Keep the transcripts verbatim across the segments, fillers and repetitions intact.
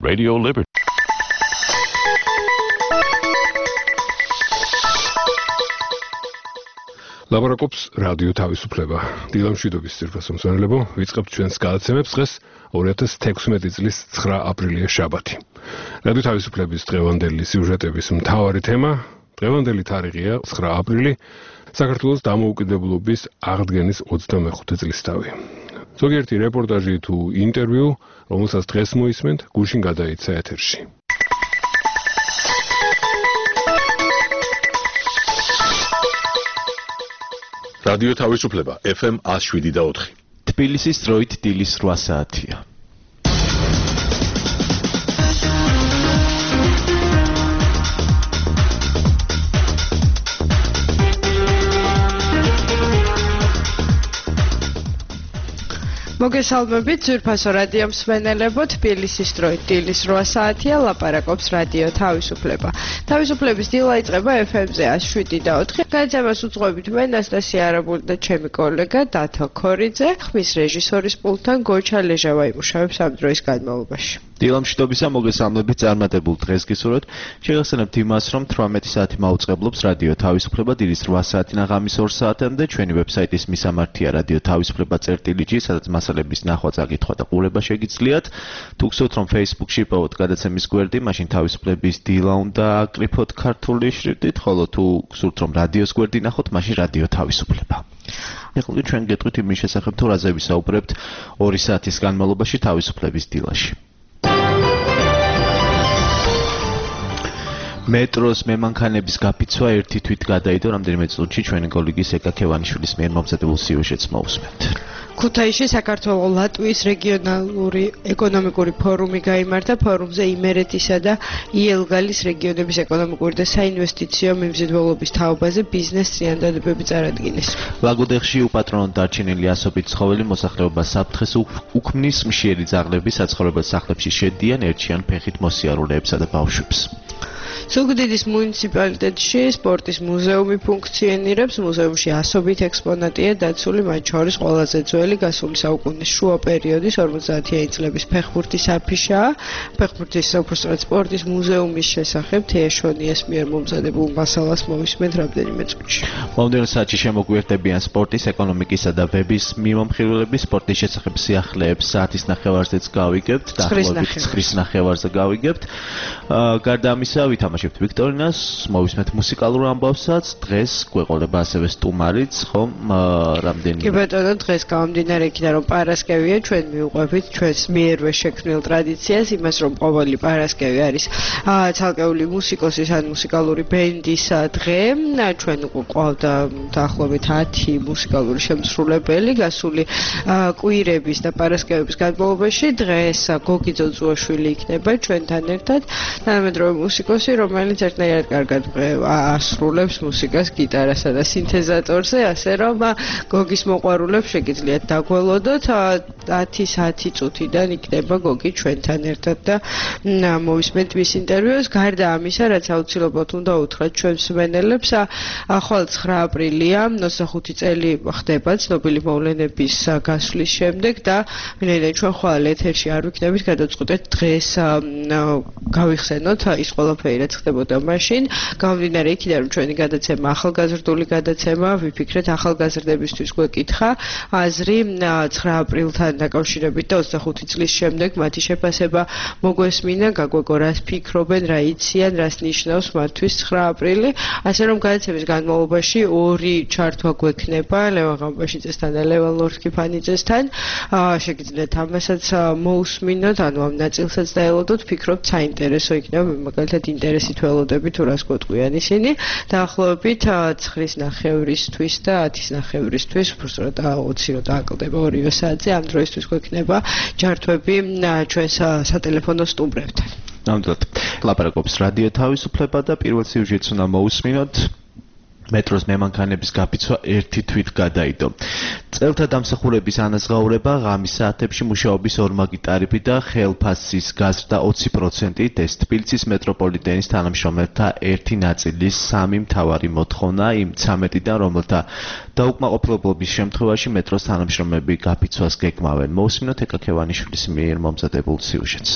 Radio Liberty. ლაპარაკობს რადიო თავისუფლება. დილამშვიდობის ძირფასმსმენელებო, ვიწყებთ ჩვენს გადაცემებს დღეს ორი ათას თექვსმეტი წლის ცხრა აპრილია შაბათი. რადიო თავისუფლების დღევანდელი სიუჟეტების მთავარი თემა, დღევანდელი თარიღია ცხრა აპრილი, საქართველოს დამოუკიდებლობის აღდგენის ოცდამეხუთე წლისთავი. ზოგიერთი რეპორტაჟი თუ ინტერვიუ, რომელსაც დღეს მოისმენთ, გუშინ გადაიცა ეთერში. რადიო თავისუფლება ეფ ემ one oh seven და four. თბილისის დროით დილის რვა საათია. მოგესალმებით, ძვირფასო რადიო მსმენელებო, თბილისის დროით დილის რვა საათია, ლაპარაკობს რადიო თავისუფლება. თავისუფლების დილა იწყება ეფ ემ-ზე one oh seven და four. გადაცემას უძღვებით მე ნასტასია არაბული და ჩემი კოლეგა დათო ქორიძე, ხმის რეჟისორის პულტთან გოჩა ლეჟავა იმუშავებს ამ დროის განმავლობაში. დილამშვიდობისა, მოგესალმებით, წარმატებულ დღეს გისურვებთ. შეგახსენებთ იმას, რომ თვრამეტი საათი მაუწყებლობს რადიო თავისუფლება დილის რვა საათიდან ღამის ორ საათამდე, ჩვენი ვებსაიტის მისამართია რადიო თავისუფლება წერტილი ჯი, სადაც მასალების ნახვა, წაკითხვა და ყურება შეგიძლიათ. თუ გსურთ, რომ Facebook-ში იპოვოთ გადაცემის გვერდი, მაშინ თავისუფლების დილა უნდა აკრიფოთ ქართული შრიფტით, ხოლო თუ გსურთ, რომ რადიოს გვერდი ნახოთ, მაშინ რადიო თავისუფლება. ეხლა ჩვენ გეტყვით იმის შესახებ, თუ რაზე ვისაუბრებთ ორი საათის განმავლობაში თავისუფლების დილაში. მეტროს მემანქანების გაფიცვა ერთი თვით გადაიდო, რამდენიმე წუთში ჩვენი კოლეგის ეკა ქევანიშვილის მიერ მომზადებულ სიუჟეტს მოусმენთ. ქუთაისში საქართველოს-ლატვიის რეგიონალური ეკონომიკური ფორუმი გაიმართა. ფორუმზე იმერეთისა და იელგალის რეგიონების ეკონომიკური და საინვესტიციო მიმზიდველობის თაობაზე ბიზნეს წინადადებები წარადგინეს. ლაგოდეხში უპატრონოდ დარჩენილი ასობით ცხოველი მოსახლეობას საფრთხეს უქმნის. მშიერი ძაღლები საცხოვრებელ სახლებში შედიან, ერჩიან ფეხით მოსიარულეებსა და ბავშვებს. ზუგდიდის მუნიციპალიტეტში სპორტის მუზეუმი ფუნქციონირებს. მუზეუმში ასობით ექსპონატია დაცული, მათ შორის ყველაზე ძველი გასული საუკუნის შუა პერიოდის ორმოცდაათიანი წლების ფეხბურთის აფიშაა. ფეხბურთის უბრალოდ სპორტის მუზეუმის შესახებ თეაშონიას მიერ მომზადებულ მასალას მოვისმენთ რამდენიმე წუთში. მომდევნო საათში შემოგვიერთდებიან სპორტის, ეკონომიკისა და ვების მიმომხილველები. სპორტის შესახებ სიახლეებს საათის ნახევარზეც გავიგებთ, დაახლოებით ცხრის ნახევარზე გავიგებთ. გარდა ამისა, ვითამაშებთ ვიქტორინას, მოვისმენთ მუსიკალურ ამბავსაც. დღეს გვეყოლება ასევე სტუმარიც, ხომ, რამდენი. კი ბატონო, დღეს გამომდინარე იქიდან, რომ პარასკევია, ჩვენ მივყვებით ჩვენს მიერვე შექმნილ ტრადიციას, იმას, რომ ყოველი პარასკევი არის ცალკეული მუსიკოსის ან მუსიკალური ბენდის დღე. ჩვენ გვყავდა დაახლოებით ათი მუსიკალური შემსრულებელი გასული კვირების და პარასკევების განმავლობაში. დღეს გოგი ძოძუაშვილი იქნება ჩვენთან ერთად. თანამედროვე მუსიკოსი, რომელიც ერთნაირად კარგად ასრულებს მუსიკას გიტარასა და სინთეზატორზე, ასე რომ გოგის მოყვარულებს შეგიძლიათ დაგველოდოთ. ათი საათი წუთიდან იქნება გოგი ჩვენთან ერთად და მოვისმენთ მის ინტერვიუს. გარდა ამისა, რაც აუცილებლად უნდა უთხრათ ჩვენ მსმენელებს, ახალ ცხრა აპრილია, ოცდახუთი წელი ხდება ცნობილი მოვლენების გასვლის შემდეგ და ვინაიდან ჩვენ ხვალ ეთერში არ ვიქნებით, გადავწყვეტეთ დღეს გავიხსენოთ ის ყველაფერი, რაც ხდებოდა მაშინ. გამომდინარე იქიდან, რომ ჩვენი გადაცემა ახალგაზრდული გადაცემა, ვიფიქრეთ ახალგაზრდებისთვის გვეკითხა აზრი ცხრა აპრილთან დაკავშირებით და ოცდახუთი წლის შემდეგ მათი შეფასება მოგვესმინა, გაგვეკო რას ფიქრობენ, რა იციან, რას ნიშნავს მათთვის ცხრა აპრილი. ასე რომ გადაცემის განმავლობაში ორი ჩართვა გვექნება ლევან ღამბაშიძესთან და ლევან ლორთქიფანიძესთან. შეგიძლიათ ამასაც მოусმინოთ, ანუ ამ ნაწილსაც დაელოდოთ, ფიქრობთ საინტერესო იქნება, მაგალითად ინტერესით ველოდებით თუ რას გვეტყვიან ისინი. დაახლოებით ცხრის ნახევრისთვის და ათის ნახევრისთვის, უბრალოდ ოცი რო დააკლდება ორივე საათზე, ამ დროისთვის გვექნება ჯართვები ჩვენს სატელეფონო სტუმრებთან. ნამდვილად. ლაპარაკობს რადიო თავისუფლება და პირველ სიუჟეტს უნდა მოусმინოთ. მეტროს მემანქანების გაფიცვა ერთი თვით გადაიდო. წელთა დამსახურების ანაზღაურება, ღამის საათებში მუშაობის ორმაგი ტარიფი და ხელფასის გაზრდა ოცი პროცენტით, ეს თბილისის მეტროპოლიტენის თანამშრომელთა ერთი ნაწილის სამი მთავარი მოთხოვნა იმ ცამეტიდან, რომელთა დაუკმაყოფილებლობის შემთხვევაში მეტროს თანამშრომლები გაფიცვას გეკმავენ. მოусმინოთ ეკა ქევანიშვილის მიერ მომზადებულ სიუჟეტს.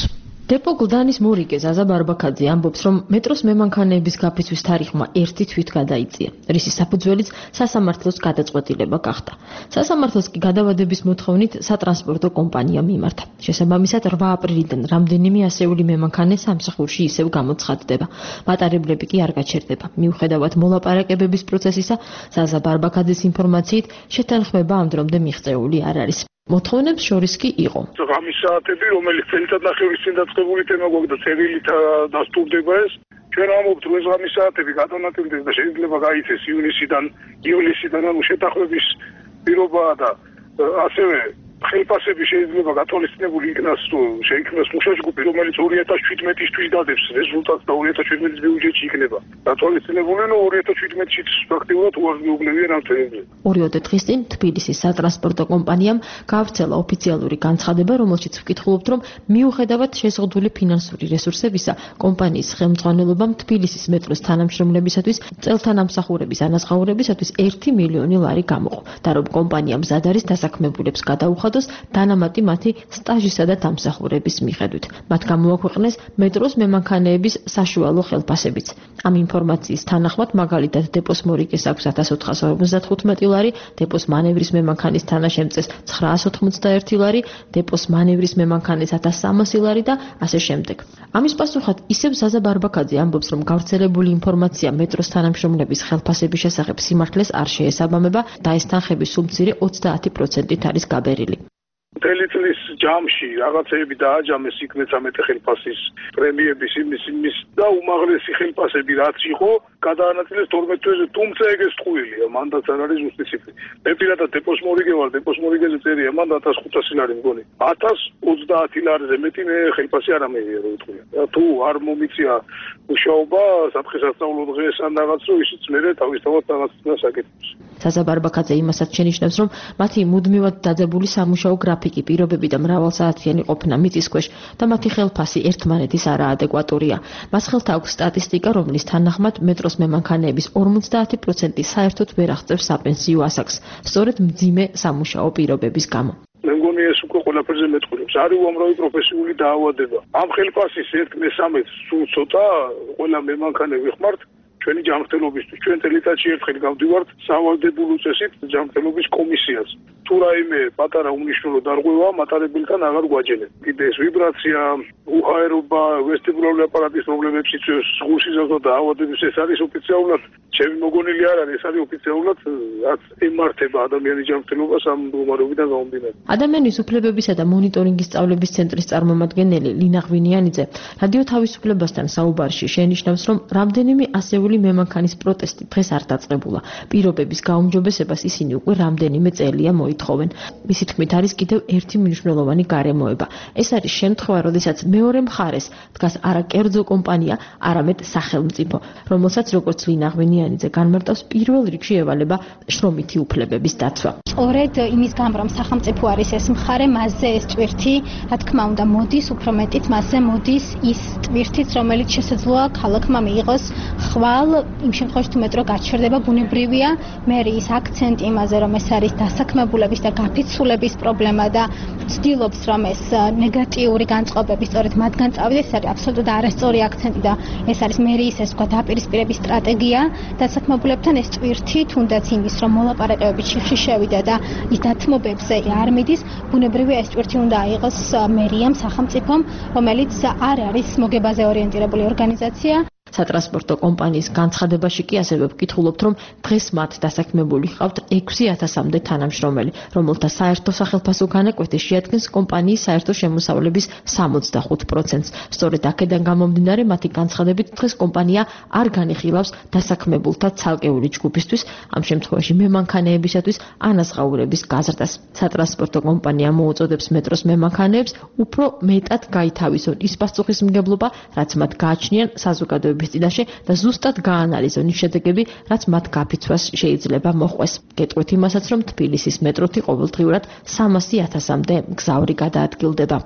დეპო გლდანის მორიგე ზაზა ბარბაქაძე ამბობს, რომ მეტროს მემანქანეების გაფიცვის თარიღმა ერთი თვით გადაიწია, რისის საფუძველიც სასამართლოს გადაწყვეტილება გახდა. სასამართლოს კი გადავადების მოთხოვნით სატრანსპორტო კომპანიამ მიმართა. შესაბამისად, რვა აპრილიდან რამდენიმე ასეული მემანქანე სამსახურში ისევ გამოცხადდება. მატარებლები კი არ გაჩერდება. მიუხედავად მოლაპარაკებების პროცესისა, ზაზა ბარბაქაძის ინფორმაციით, შეთანხმება ამ დრომდე მიღწეული არ არის. მოთხოვნებს შორის კი იყო. ღამის საათები, რომელიც წელიწადნახევრის წინ დაწყებული თემა გვაქვს და წერილით დასტურდება ეს. ჩვენ ამობთ, რომ ეს ღამის საათები გადავნატებდეს და შეიძლება გაიცეს ივნისიდან, ივლისიდან, ანუ შეთანხმების პირობაა და ასევე ხელფასები შეიძლება გათვალისწინებული იქნას, შეიქმნას მუშაჯგუფი, რომელიც ორი ათას შვიდმეტისთვის დადებს რეზულტატს და ორი ათას შვიდმეტის ბიუჯეტში იქნება. გათვალისწინებული, რომ ორი ათას შვიდმეტშიც ფაქტიურად უარს მიუგნებიან ამ თემებზე. ორიოდე დღის წინ თბილისის სატრანსპორტო კომპანიამ გაავრცელა ოფიციალური განცხადება, რომელშიც ვკითხულობთ, რომ მიუხედავად შეზღუდული ფინანსური რესურსებისა, კომპანიის ხელმძღვანელობამ თბილისის მეტროს თანამშრომლებისათვის წელთა ნამსახურების ანაზღაურებისათვის ერთი მილიონი ლარი გამოყო და რომ კომპანია მზად არის დასაქმებულებს გადაუხადოს დანამატი მათი სტაჟისა და დამსახურების მიხედვით. მათ გამოაქვეყნეს მეტროს მემანქანეების საშუალო ხელფასებიც. ამ ინფორმაციის თანახმად, მაგალითად, დეპოს მორიგეს აქვს ათას ოთხას ორმოცდათხუთმეტი ლარი, დეპოს მანევრის მემანქანის თანაშემწეს ცხრაას ოთხმოცდაერთი ლარი, დეპოს მანევრის მემანქანის ათას სამასი ლარი და ასე შემდეგ. ამის პასუხად ისევ ზაზა ბარბაქაძე ამბობს, რომ გავრცელებული ინფორმაცია მეტროს თანამშრომლების ხელფასების შესახებ სიმართლეს არ შეესაბამება და ეს თანხები სულ მცირე ოცდაათი პროცენტით არის გაბერილი. მთელი წლის ჯამში რაღაცეები დააჯამეს იქ მეცამეტე ხელფასის პრემიების იმის იმის და უმაღლესი ხელფასები რაც იყო გადაანაწილეს თორმეტ თვეზე, თუმცა ეგ ეს ტყუილია, მანდაც არ არის ზუსტი ციფრი. მე პირადად დეპოს მორიგე ვარ, დეპოს მორიგეზე წერია, მანდ ათას ხუთასი ლარი მგონი. ათას ოცდაათი ლარზე მეტი მე ხელფასი არ ამეღია რო იტყვია. თუ არ მომიწია მუშაობა საფრთხესასწავლო დღეს ან რაღაც რო ისიც მე თავისთავად რაღაც წინას აკეთებს. ზაზა ბარბაქაძე იმასაც შენიშნავს, რომ მათი მუდმივად დაძაბული სამუშაო გრაფიკი, პირობები და მრავალსაათიანი ყოფნა მიწის ქვეშ და მათი ხელფასი ერთმანეთის არაადეკვატურია. მას ხელთ აქვს სტატისტიკა, რომლის თანახმად მეტროს მემანქანეების ორმოცდაათი პროცენტი საერთოდ ვერ აღწევს საპენსიო ასაკს, სწორედ მძიმე სამუშაო პირობების გამო. მე მგონი ეს უკვე ყველაფერზე მეტყურებს. არის უამრავი პროფესიული დაავადება. ამ ხელფასის ერთ მესამედს სულ ცოტა ყველა მემანქანე ვიხმართ ჩვენი ჯანმრთელობისთვის. ჩვენ წელიწადში ერთხელ გავდივართ სავალდებულო წესით ჯანმრთელობის კომისიას. თუ რაიმე პატარა უმნიშვნელო დარღვევა მატარებელთან აღარ გვაჯერებს. კიდე ეს ვიბრაცია, უჰაერობა, ვესტიბულარული აპარატის პრობლემებს იწვევს, სხეულსიზრდო დაავადების, ეს არის ოფიციალურად, ჩემი მოგონილი არ არის, ეს არის ოფიციალურად, რაც ემართება ადამიანის ჯანმრთელობას ამ მდგომარეობიდან გამომდინარე. ადამიანის უფლებებისა და მონიტორინგის სწავლების ცენტრის წარმომადგენელი ლინა ღვინიანიძე რადიო თავისუფლებასთან საუბარში შენიშნავს, რომ რამდენიმე ასეული მემანქანის პროტესტი დღეს არ დაწყებულა. პირობების გაუმჯობესებას ისინი უკვე რამდენიმე წელია მოითხოვენ. მისი თქმით, არის კიდევ ერთი მნიშვნელოვანი გარემოება. ეს არის შემთხვევა, როდესაც მეორე მხარეს დგას არა კერძო კომპანია, არამედ სახელმწიფო, რომელსაც როგორც ლინა ღვინიანიძე განმარტავს, პირველ რიგში ევალება შრომითი უფლებების დაცვა. სწორედ იმის გამო, რომ სახელმწიფო არის ეს მხარე, მასზე ეს ტვირთი, რა თქმა უნდა, მოდის, უფრო მეტიც მასზე მოდის ის ტვირთიც, რომელიც შესაძლოა ქალაქმა მიიღოს ხვალ, იმ შემთხვევაში თუ მეტრო გაჩერდება, ბუნებრივია, მერის აქცენტი იმაზე, რომ ეს არის დასაქმებულების და გაფიცულების პრობლემა და ცდილობს, რომ ეს ნეგატიური განწყობები სწორედ მათგან წავიდეს, ეს არის აბსოლუტურად არასწორი აქცენტი და ეს არის მერის ეს თქვა დაპირისპირების სტრატეგია დასაქმებულებთან ეს ტვირთი, თუნდაც იმის, რომ მოლაპარაკებები ჩიხში შევიდა და ის დათმობებზე არ მიდის, ბუნებრივია ეს ტვირთი უნდა აიღოს მერიამ, სახელმწიფომ, რომელიც არ არის მოგებაზე ორიენტირებული ორგანიზაცია. სატრანსპორტო კომპანიის განცხადებაში კი ასევე ვკითხულობთ, რომ დღეს მათ დასაქმებული ჰყავთ ექვსი ათასამდე თანამშრომელი, რომელთა საერთო სახელფასო განაკვეთი შეადგენს კომპანიის საერთო შემოსავლების სამოცდახუთ პროცენტს. სწორედ აქედან გამომდინარე, მათი განცხადებით დღეს კომპანია არ განიხილავს დასაქმებულთა ცალკეული ჯგუფისთვის, ამ შემთხვევაში მემანქანეებისათვის ანაზღაურების გაზრდას. სატრანსპორტო კომპანია მოუწოდებს მეტროს მემანქანეებს უფრო მეტად გაითავისონ ის პასუხისმგებლობა, რაც მათ გააჩნიან საზოგადოების წინაშე და ზუსტად გაანალიზონ ის შედეგები, რაც მათ გაფიცვას შეიძლება მოჰყვეს. გეტყვით იმასაც, რომ თბილისის მეტროთი ყოველდღიურად სამასი ათასამდე მგზავრი გადაადგილდება.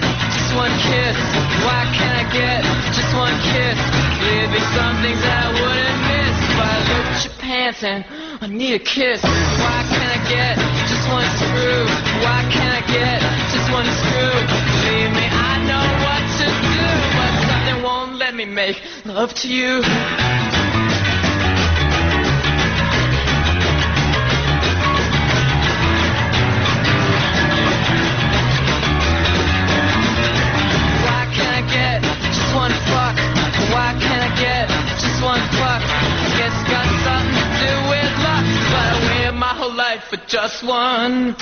Some things that would dancing. I need a kiss. Why can't I get just one screw? Why can't I get just one screw? Believe me, I know what to do, but something won't let me make love to you. Why can't I get just one fuck? Why can't I get just one fuck? I guess it's got something to do with luck, but I waited my whole life for just one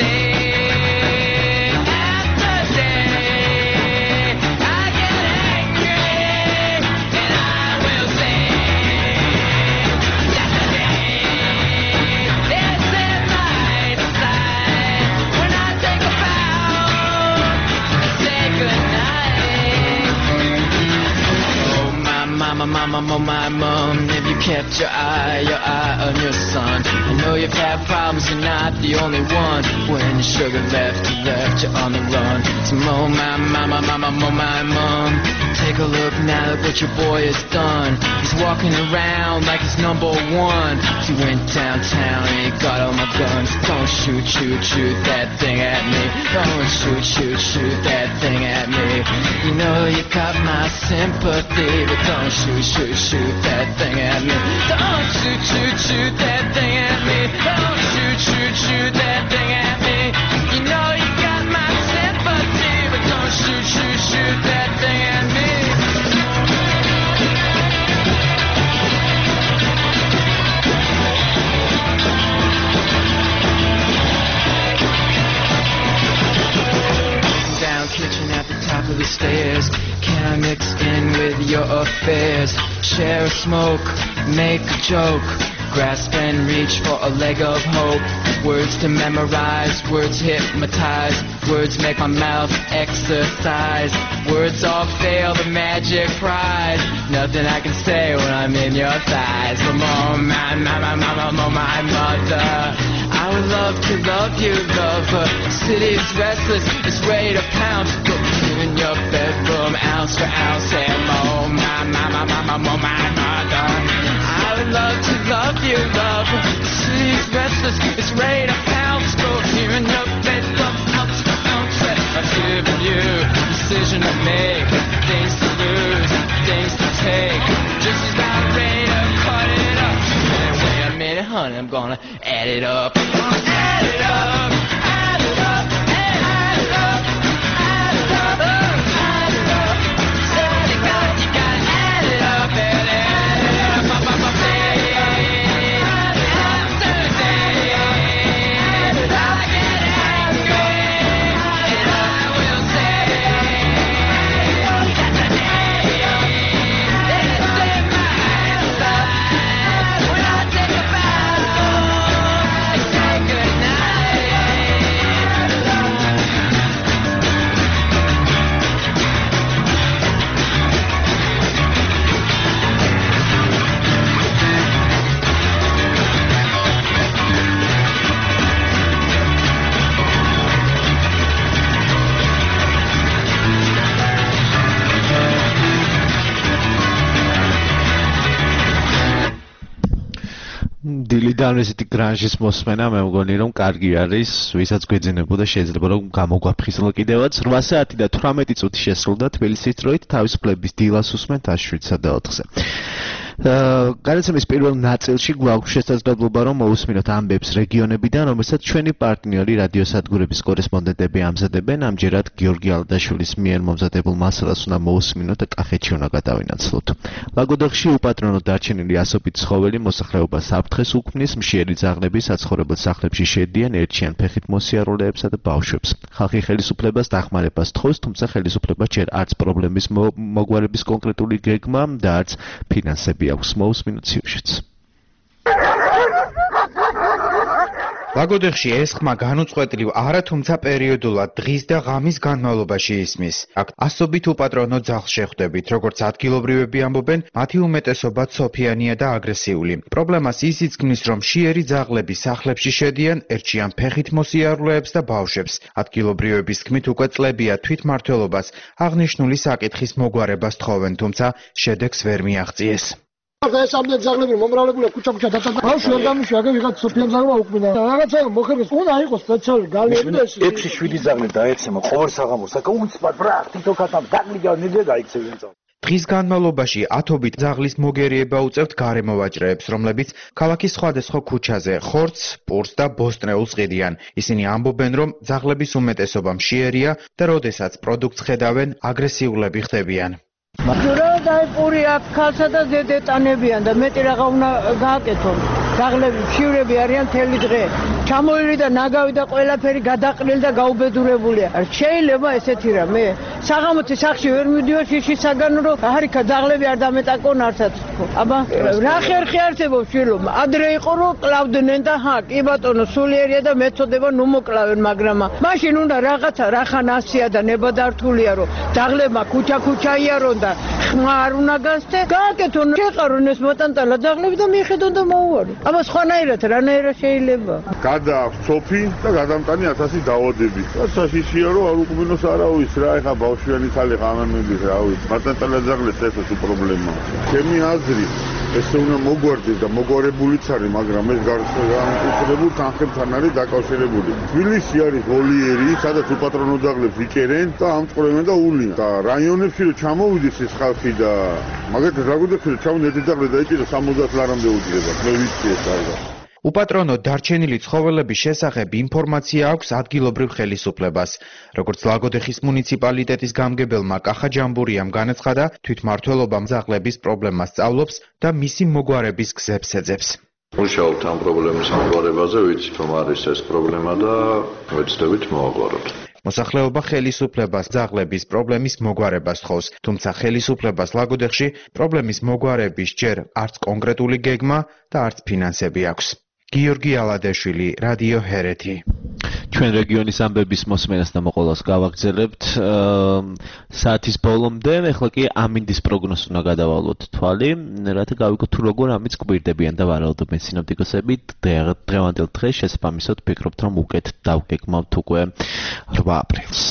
day. After day, I get angry and I will sing. Yesterday is in my sight when I take a bow and say goodnight. Oh my mama, mama, oh my mom, if you kept your eye, your eye on your son, I know you've had problems, you're not the only one. When your sugar left, you left, you're on the run. So oh my mama, mama, oh my mom, take a look now at what your boy has done. He's walking around like he's number one. He went downtown and he got all my guns. Don't shoot, shoot, shoot that thing at me. Don't shoot, shoot, shoot that thing at me. You know you got my sympathy, but don't shoot, shoot, shoot that thing at me. Don't shoot, shoot, shoot that thing at me. Don't shoot, shoot, shoot that thing at me. You know you got my sympathy, but don't shoot, shoot, shoot that thing at me. Down kitchen at the top of the stairs. Can I mix in with your affairs? Share a smoke, make a joke, grasp and reach for a leg of hope. Words to memorize, words hypnotize, words make my mouth exercise. Words all fail the magic prize. Nothing I can say when I'm in your thighs. From oh my, my, my, my, my, my, my mother, I would love to love you, lover. City's restless, it's ready to pounce. Put you in your bedroom, ounce for ounce. And oh my, my, my, my, my, my, my mother, I would love to love you, lover. City's restless, it's ready to pounce. Put you in your bedroom, ounce for ounce. I've given you a decision to make, things to lose, things to take. Just about ready to cut it up. And wait a minute, honey, I'm gonna add it up. Add it up, add it up, add it up, add it up, add it up. So you got, you gotta add it up, add it, add it up, up, up, up, day, after day. I get angry and I will say, yesterday is in my sight when I take a bow and say goodnight. დილიდან ესეთი გრანჟის მოსმენა მე მგონი რომ კარგი არის, ვისაც გვეძინებოდა შეიძლება რომ გამოგვაფხიზლა კიდევაც. რვა საათი და თვრამეტი წუთი შესრულდა თბილისის დროით, თავისუფლების დილას უსმენთ შვიდსა და ოთხზე. განაცემის პირველ ნაწილში გვაქვს შესაძლებლობა რომ მოусმინოთ ამბებს რეგიონებიდან, რომელსაც ჩვენი პარტნიორი რადიოსადგურების კორესპონდენტები ამზადებენ. ამჯერად გიორგი ალდაშვილის მიერ მომზადებულ მასალას უნდა მოусმინოთ და კახეთში უნდა გადავინაცვლოთ. ლაგოდეხში უპატრონოდ დარჩენილი ასობით ცხოველი მოსახლეობას საფრთხეს უქმნის, მშიერი ძაღლები საცხოვრებელ სახლებში შედიან, ერჩიან ფეხით მოსიარულეებსა და ბავშვებს. ხალხი ხელისუფლებას დახმარებას თხოვს, თუმცა ხელისუფლება ჯერ არც პრობლემის მოგვარების კონკრეტული გეგმა და არც ფინანსები აქვს. მოусმინოთ სიუჟეტს. ლაგოდეხში ეს ხმა განუწყვეტლივ არა, თუმცა პერიოდულად დღის და ღამის განმავლობაში ისმის. აქ ასობით უპატრონო ძაღლს შეხვდებით, როგორც ადგილობრივები ამბობენ, მათი უმეტესობა ცოფიანია და აგრესიული. პრობლემას ისიც ქმნის, რომ მშიერი ძაღლები სახლებში შედიან, ერჩიან ფეხით მოსიარულეებს და ბავშვებს. ადგილობრივების თქმით, უკვე წლებია თვითმმართველობას აღნიშნული საკითხის მოგვარებას თხოვენ, თუმცა შედეგს ვერ მიაღწიეს. ეს ამდენ ძაღლები მომრავლებულია ქუჩა-ქუჩა დაწა. ბავშვი არ დამიშვა, აგე ვიღაც სოფიამ ძაღლმა უკმინა. რაღაცა მოხერხეს, უნდა იყოს სპეციალური გალები და ეს ექვსი შვიდი ძაღლი დაეცემა ყოველ საღამოს. აკა უცბად ბრახ თითო კატამ დაგლიგა ნიძე დაიქცევენ წავ. დღის განმავლობაში ათობით ძაღლის მოგერიება უწევთ გარემოვაჭრეებს, რომლებიც ქალაქის სხვადასხვა ქუჩაზე ხორცს, პურს და ბოსტნეულს ყიდიან. ისინი ამბობენ, რომ ძაღლების უმეტესობა მშიერია და როდესაც პროდუქტს ხედავენ, აგრესიულები ხდებიან. რა დაიპური აქ ქალსა და ზედეტანებიან და მეტი რაღა უნდა გააკეთონ. ძაღლები მშივრები არიან თელი დღე. ჩამოირი და ნაგავი და ყველაფერი გადაყრილი და გაუბედურებულია. შეიძლება ესეთი რამე? საღამოთი სახში ვერ მივდივარ შიშისაგან, რომ არიქა ძაღლები არ დამეტაკონ არცაც თქო. აბა რა ხერხი არსებობს შვილო? ადრე იყო რომ კლავდნენ და ჰა, კი ბატონო, სულიერია და მეწოდება ნუ მოკლავენ, მაგრამ მაშინ უნდა რაღაცა რახან ასია და ნებადართულია, რომ ძაღლებმა ქუჩა-ქუჩა იარონ და ხმა არ უნდა გასცე. გააკეთონ, შეყარონ ეს მოტანტალა ძაღლები და მიხედონ და მოუვარონ. აბა სხვანაირად რანაირად შეიძლება? გადააქვს სოფი და გადამტანი ათასი დაავადები. და საშიშია რომ არ უკმინოს არავის რა, ეხა ბავშვიანი ხალი ღამემების რა ვიცი. მარტანტალა ძაღლებს ესეც პრობლემაა. ჩემი აზრი ესე უნდა მოგვარდეს და მოგვარებულიც არის, მაგრამ ეს განსაკუთრებულ თანხებთან არის დაკავშირებული. თბილისი არის ვოლიერი, სადაც უპატრონო ძაღლებს იჭერენ და ამწყრევენ და ულიან. და რაიონებში რომ ჩამოვიდეს ეს ხალხი და მაგათაც რა გვინდა რომ ჩამოვიდეს ეს ძაღლი და იჭიროს სამოცდაათ ლარამდე უძლებათ. მე ვიცი ეს არის. უპატრონო დარჩენილი ცხოველების შესახებ ინფორმაცია აქვს ადგილობრივ ხელისუფლებას. როგორც ლაგოდეხის მუნიციპალიტეტის გამგებელმა კახა ჯამბურიამ განაცხადა, თვითმმართველობამ ძაღლების პრობლემას სწავლობს და მისი მოგვარების გზებს ეძებს. მუშაობთ ამ პრობლემის მოგვარებაზე, ვიცით რომ არის ეს პრობლემა და ვეცდებით მოვაგვაროთ. მოსახლეობა ხელისუფლებას ძაღლების პრობლემის მოგვარებას თხოვს, თუმცა ხელისუფლებას ლაგოდეხში პრობლემის მოგვარების ჯერ არც კონკრეტული გეგმა და არც ფინანსები აქვს. გიორგი ალადეშვილი, რადიო ჰერეთი. ჩვენ რეგიონის ამბების მოსმენას და მოყოლას გავაგრძელებთ საათის ბოლომდე, ეხლა კი ამინდის პროგნოზს უნდა გადავალოთ თვალი, რათა გავიგოთ თუ როგორ ამიც გვირდებიან და ვარაუდობენ სინოპტიკოსები დღევანდელ დღეს, შესაბამისად ვფიქრობთ, რომ უკეთ დავგეგმავთ უკვე რვა აპრილს.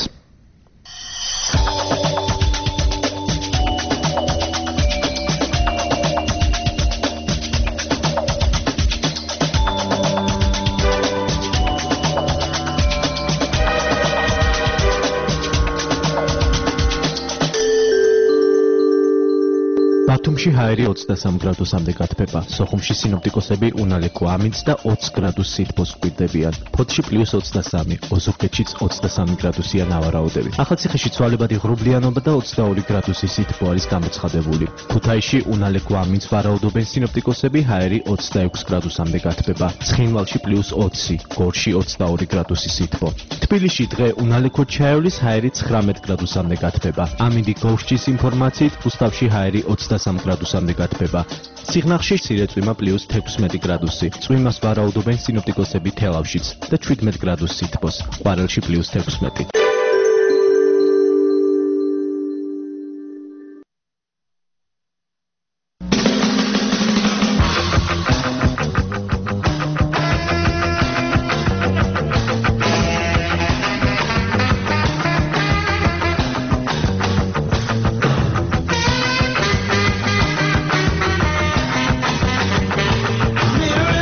ბათუმში ჰაერი ოცდასამ გრადუსამდე გათბება. სოხუმში სინოპტიკოსები უნალექო ამინდს და ოცი გრადუს სითბოს გვირდებიან. ფოთში პლუს ოცდასამი, ოზურგეთშიც ოცდასამი გრადუსია ნავარაუდები. ახალციხეში ცვალებადი ღრუბლიანობა და ოცდაორი გრადუსი სითბო არის გამოცხადებული. ქუთაისში უნალექო ამინდს ვარაუდობენ სინოპტიკოსები, ჰაერი ოცდაექვსი გრადუსამდე გათბება. ცხინვალში პლუს ოცი, გორში ოცდაორი გრადუსი სითბო. თბილისში დღე უნალექო ჩაევლის, ჰაერი ცხრამეტ გრადუსამდე გათბება. ამინდი გორშჩის ინფორმაციით, რუსთავში ჰაერი ოცდასამი გრადუსამდე გათბება. სიღნაღში მცირე წვიმა პლუს თექვსმეტი გრადუსი. წვიმას ვარაუდობენ სინოპტიკოსები თელავშიც და შვიდმეტ გრადუს სითბოს. ყვარელში პლუს თექვსმეტი.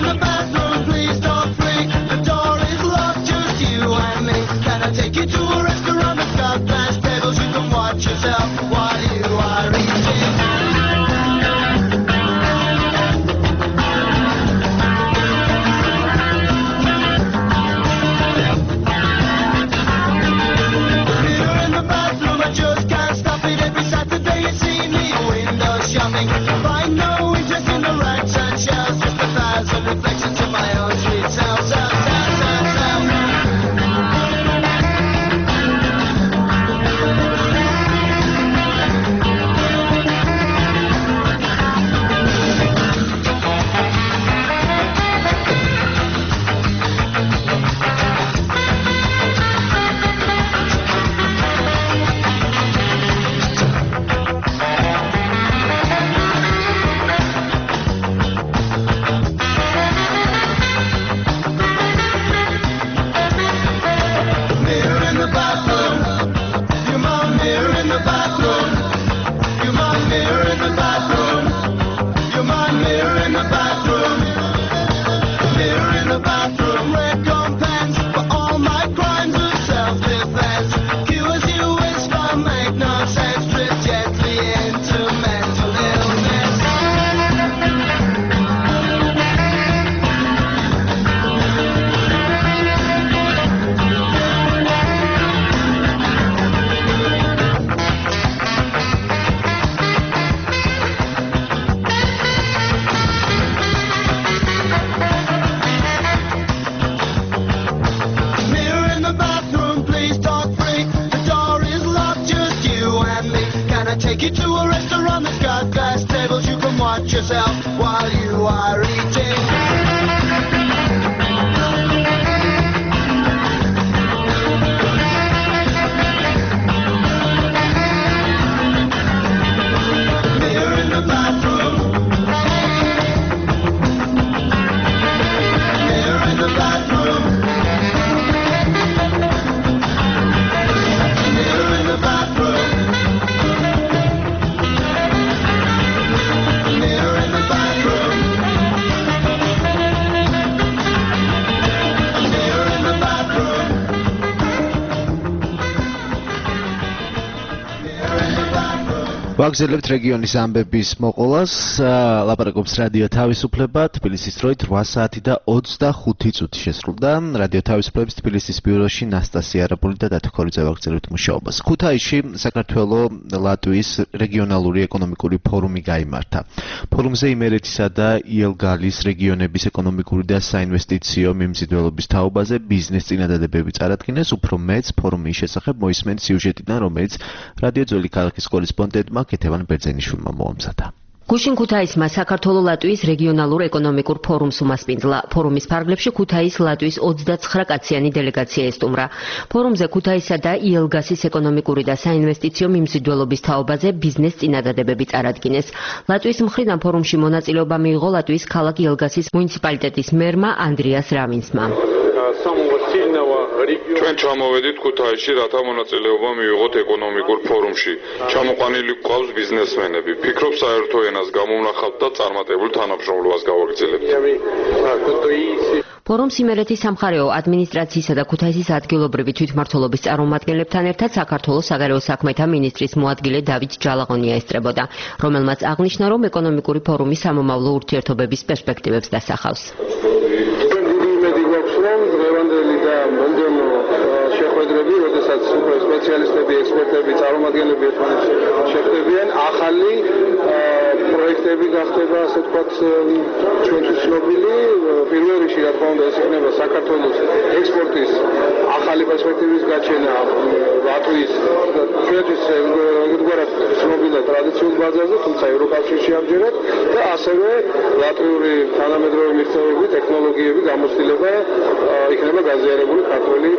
Take you to a yourself while you are eating. ვაგზელებთ რეგიონის ამბების მოყოლას, ლაპარაკობს რადიო თავისუფლება, თბილისის დროით რვა საათი და ოცდახუთი წუთი შესრულდა. რადიო თავისუფლების თბილისის ბიუროში ნასტასია არაბული და დათო ქორიძე ვაგზელებთ მუშაობას. ქუთაისში საქართველოს ლატვიის რეგიონალური ეკონომიკური ფორუმი გაიმართა. ფორუმზე იმერეთისა და იელგალის რეგიონების ეკონომიკური და საინვესტიციო მიმზიდველობის თაობაზე ბიზნეს წინადადებები წარადგინეს. უფრო მეც ფორუმის შესახებ მოისმენთ სიუჟეტიდან, რომელიც რადიო ძველი ქალაქის კორესპონდენტმა კეთევან ბერძენიშვილმა მოამზადა. გუშინ ქუთაისმა საქართველოს ლატვიის რეგიონალურ ეკონომიკურ ფორუმს უმასპინძლა. ფორუმის ფარგლებში ქუთაის ლატვიის ოცდაცხრა კაციანი დელეგაცია ესტუმრა. ფორუმზე ქუთაისა და იელგასის ეკონომიკური და საინვესტიციო მიმზიდველობის თაობაზე ბიზნეს წინადადებები წარადგინეს. ლატვიის მხრიდან ფორუმში მონაწილეობა მიიღო ლატვიის ქალაქ იელგასის მუნიციპალიტეტის მერმა ანდრიას რავინსმა. ჩვენ ჩამოვედით ქუთაისში, რათა მონაწილეობა მივიღოთ ეკონომიკურ ფორუმში. ჩამოყვანილი გვყავს ბიზნესმენები. ფიქრობ საერთო ენას გამოვნახავთ და წარმატებულ თანამშრომლობას გავაგრძელებთ. ფორუმს იმერეთის სამხარეო ადმინისტრაციისა და ქუთაისის ადგილობრივი თვითმმართველობის წარმომადგენლებთან ერთად საქართველოს საგარეო საქმეთა მინისტრის მოადგილე დავით ჯალაღონია ესწრებოდა, რომელმაც აღნიშნა, რომ ეკონომიკური ფორუმი სამომავლო ურთიერთობების პერსპექტივებს დასახავს. შეხვედრები, როდესაც უკვე სპეციალისტები, ექსპერტები, წარმომადგენლები ერთმანეთს შეხვდებიან, ახალი პროექტები გახდება, ასე ვთქვათ, ჩვენთვის ცნობილი. პირველ რიგში, რა თქმა უნდა, ეს იქნება საქართველოს ექსპორტის ახალი პერსპექტივის გაჩენა ლატვიის ჩვენთვის ერთგვარად ცნობილ და ტრადიციულ ბაზაზე, თუმცა ევროკავშირში ამჯერად და ასევე ლატვიური თანამედროვე მიღწევები, ტექნოლოგიები, გამოცდილება იქნება გაზიარებული ქართველი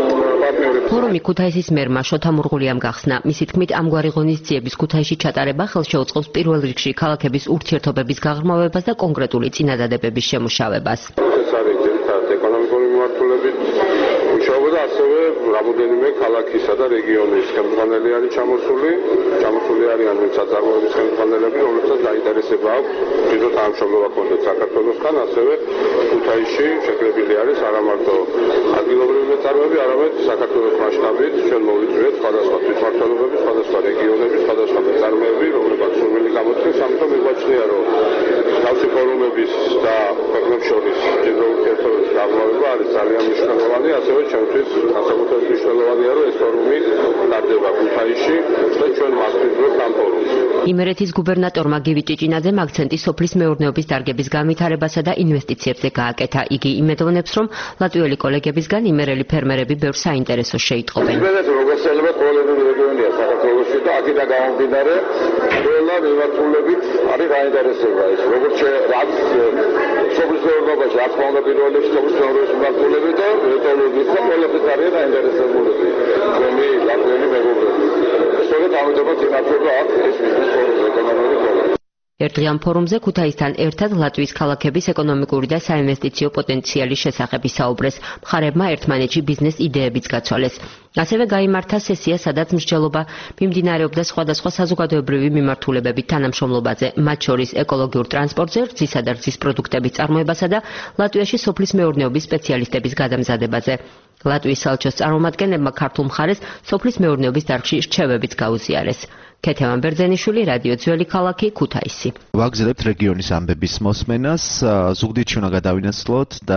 ფორუმი ქუთაისის მერმა შოთა მურღულიამ გახსნა. მისი თქმით, ამგვარი ღონისძიების ქუთაისში ჩატარება ხელს შეუწყობს პირველ რიგში ქალაქების ურთიერთობების გაღრმავებას და კონკრეტული წინადადებების შემუშავებას. ეს არის ძირითადად ეკონომიკური მიმართულებით მუშაობა და ასევე რამოდენიმე ქალაქისა და რეგიონის ხელმძღვანელი არის ჩამოსული. ჩამოსული არიან საწარმოების ხელმძღვანელები, რომლებსაც დაინტერესება აქვს თვითონ თანამშრომლობა კონდეთ საქართველოსთან, ასევე ქუთაისში შეკრებილი არის არა მარტო ადგილობრივი მეწარმეები, არამედ საქართველოს მასშტაბით ჩვენ მოვიწვიეთ სხვადასხვა თვითმმართველობები, სხვადასხვა რეგიონები, სხვადასხვა მეწარმეები, რომლებსაც სურვილი გამოწვეს, ამიტომ მიგვაჩნია, რომ თავისი ფორუმების და ქვეყნებს შორის ჯერჯერობით ურთიერთობების გაღრმავება არის ძალიან მნიშვნელოვანი, ასევე ჩვენთვის განსაკუთრებით მნიშვნელოვანია, რომ ეს ფორუმი ტარდება ქუთაისში და ჩვენ მასპინძლობთ ამ ფორუმს. იმერეთის გუბერნატორმა გივი ჭიჭინაძემ აქცენტი სოფლის მეურნეობის დარგების განვითარებასა და ინვესტიციებზე გააკეთა. იგი იმედოვნებს, რომ ლატვიელი კოლეგებისგან იმერელი ფერმერები ბევრ საინტერესოს შეიტყობენ. მოგესალმებით, ყოველდღიური რეგიონია საქართველოში და აქედან გამომდინარე, ყველა მიმართულებით არის გაინტერესება ის. როგორც რაც სოფლის მეურნეობაში, რა თქმა უნდა, პირველ რიგში სოფლის მეურნეობის მიმართულები და ეკოლოგიის და ყველაფერს არის გაინტერესებულები. ჩვენი ლატვიელი მეგობრები. სწორედ ამიტომაც იმართება აქ ეს ბიზნეს ფორუმი, ეკონომიკური ფორუმი. ერთდღიან ფორუმზე ქუთაისთან ერთად ლატვიის ქალაქების ეკონომიკური და საინვესტიციო პოტენციალის შესახებ ისაუბრეს. მხარებმა ერთმანეთში ბიზნეს იდეებიც გაცვალეს. ასევე გაიმართა სესია, სადაც მსჯელობა მიმდინარეობდა სხვადასხვა საზოგადოებრივი მიმართულებებით თანამშრომლობაზე, მათ შორის ეკოლოგიურ ტრანსპორტზე, რძისა და რძის პროდუქტების წარმოებასა და ლატვიაში სოფლის მეურნეობის სპეციალისტების გადამზადებაზე. ლატვიის საელჩოს წარმომადგენლებმა ქართულ მხარეს სოფლის მეურნეობის დარგში რჩევებიც გაუზიარეს. კეთევან ბერძენიშვილი, რადიო ძველი ქალაქი, ქუთაისი. ვაგზელებთ რეგიონის ამბების მოსმენას, ზუგდიდში უნდა გადავინაცვლოთ და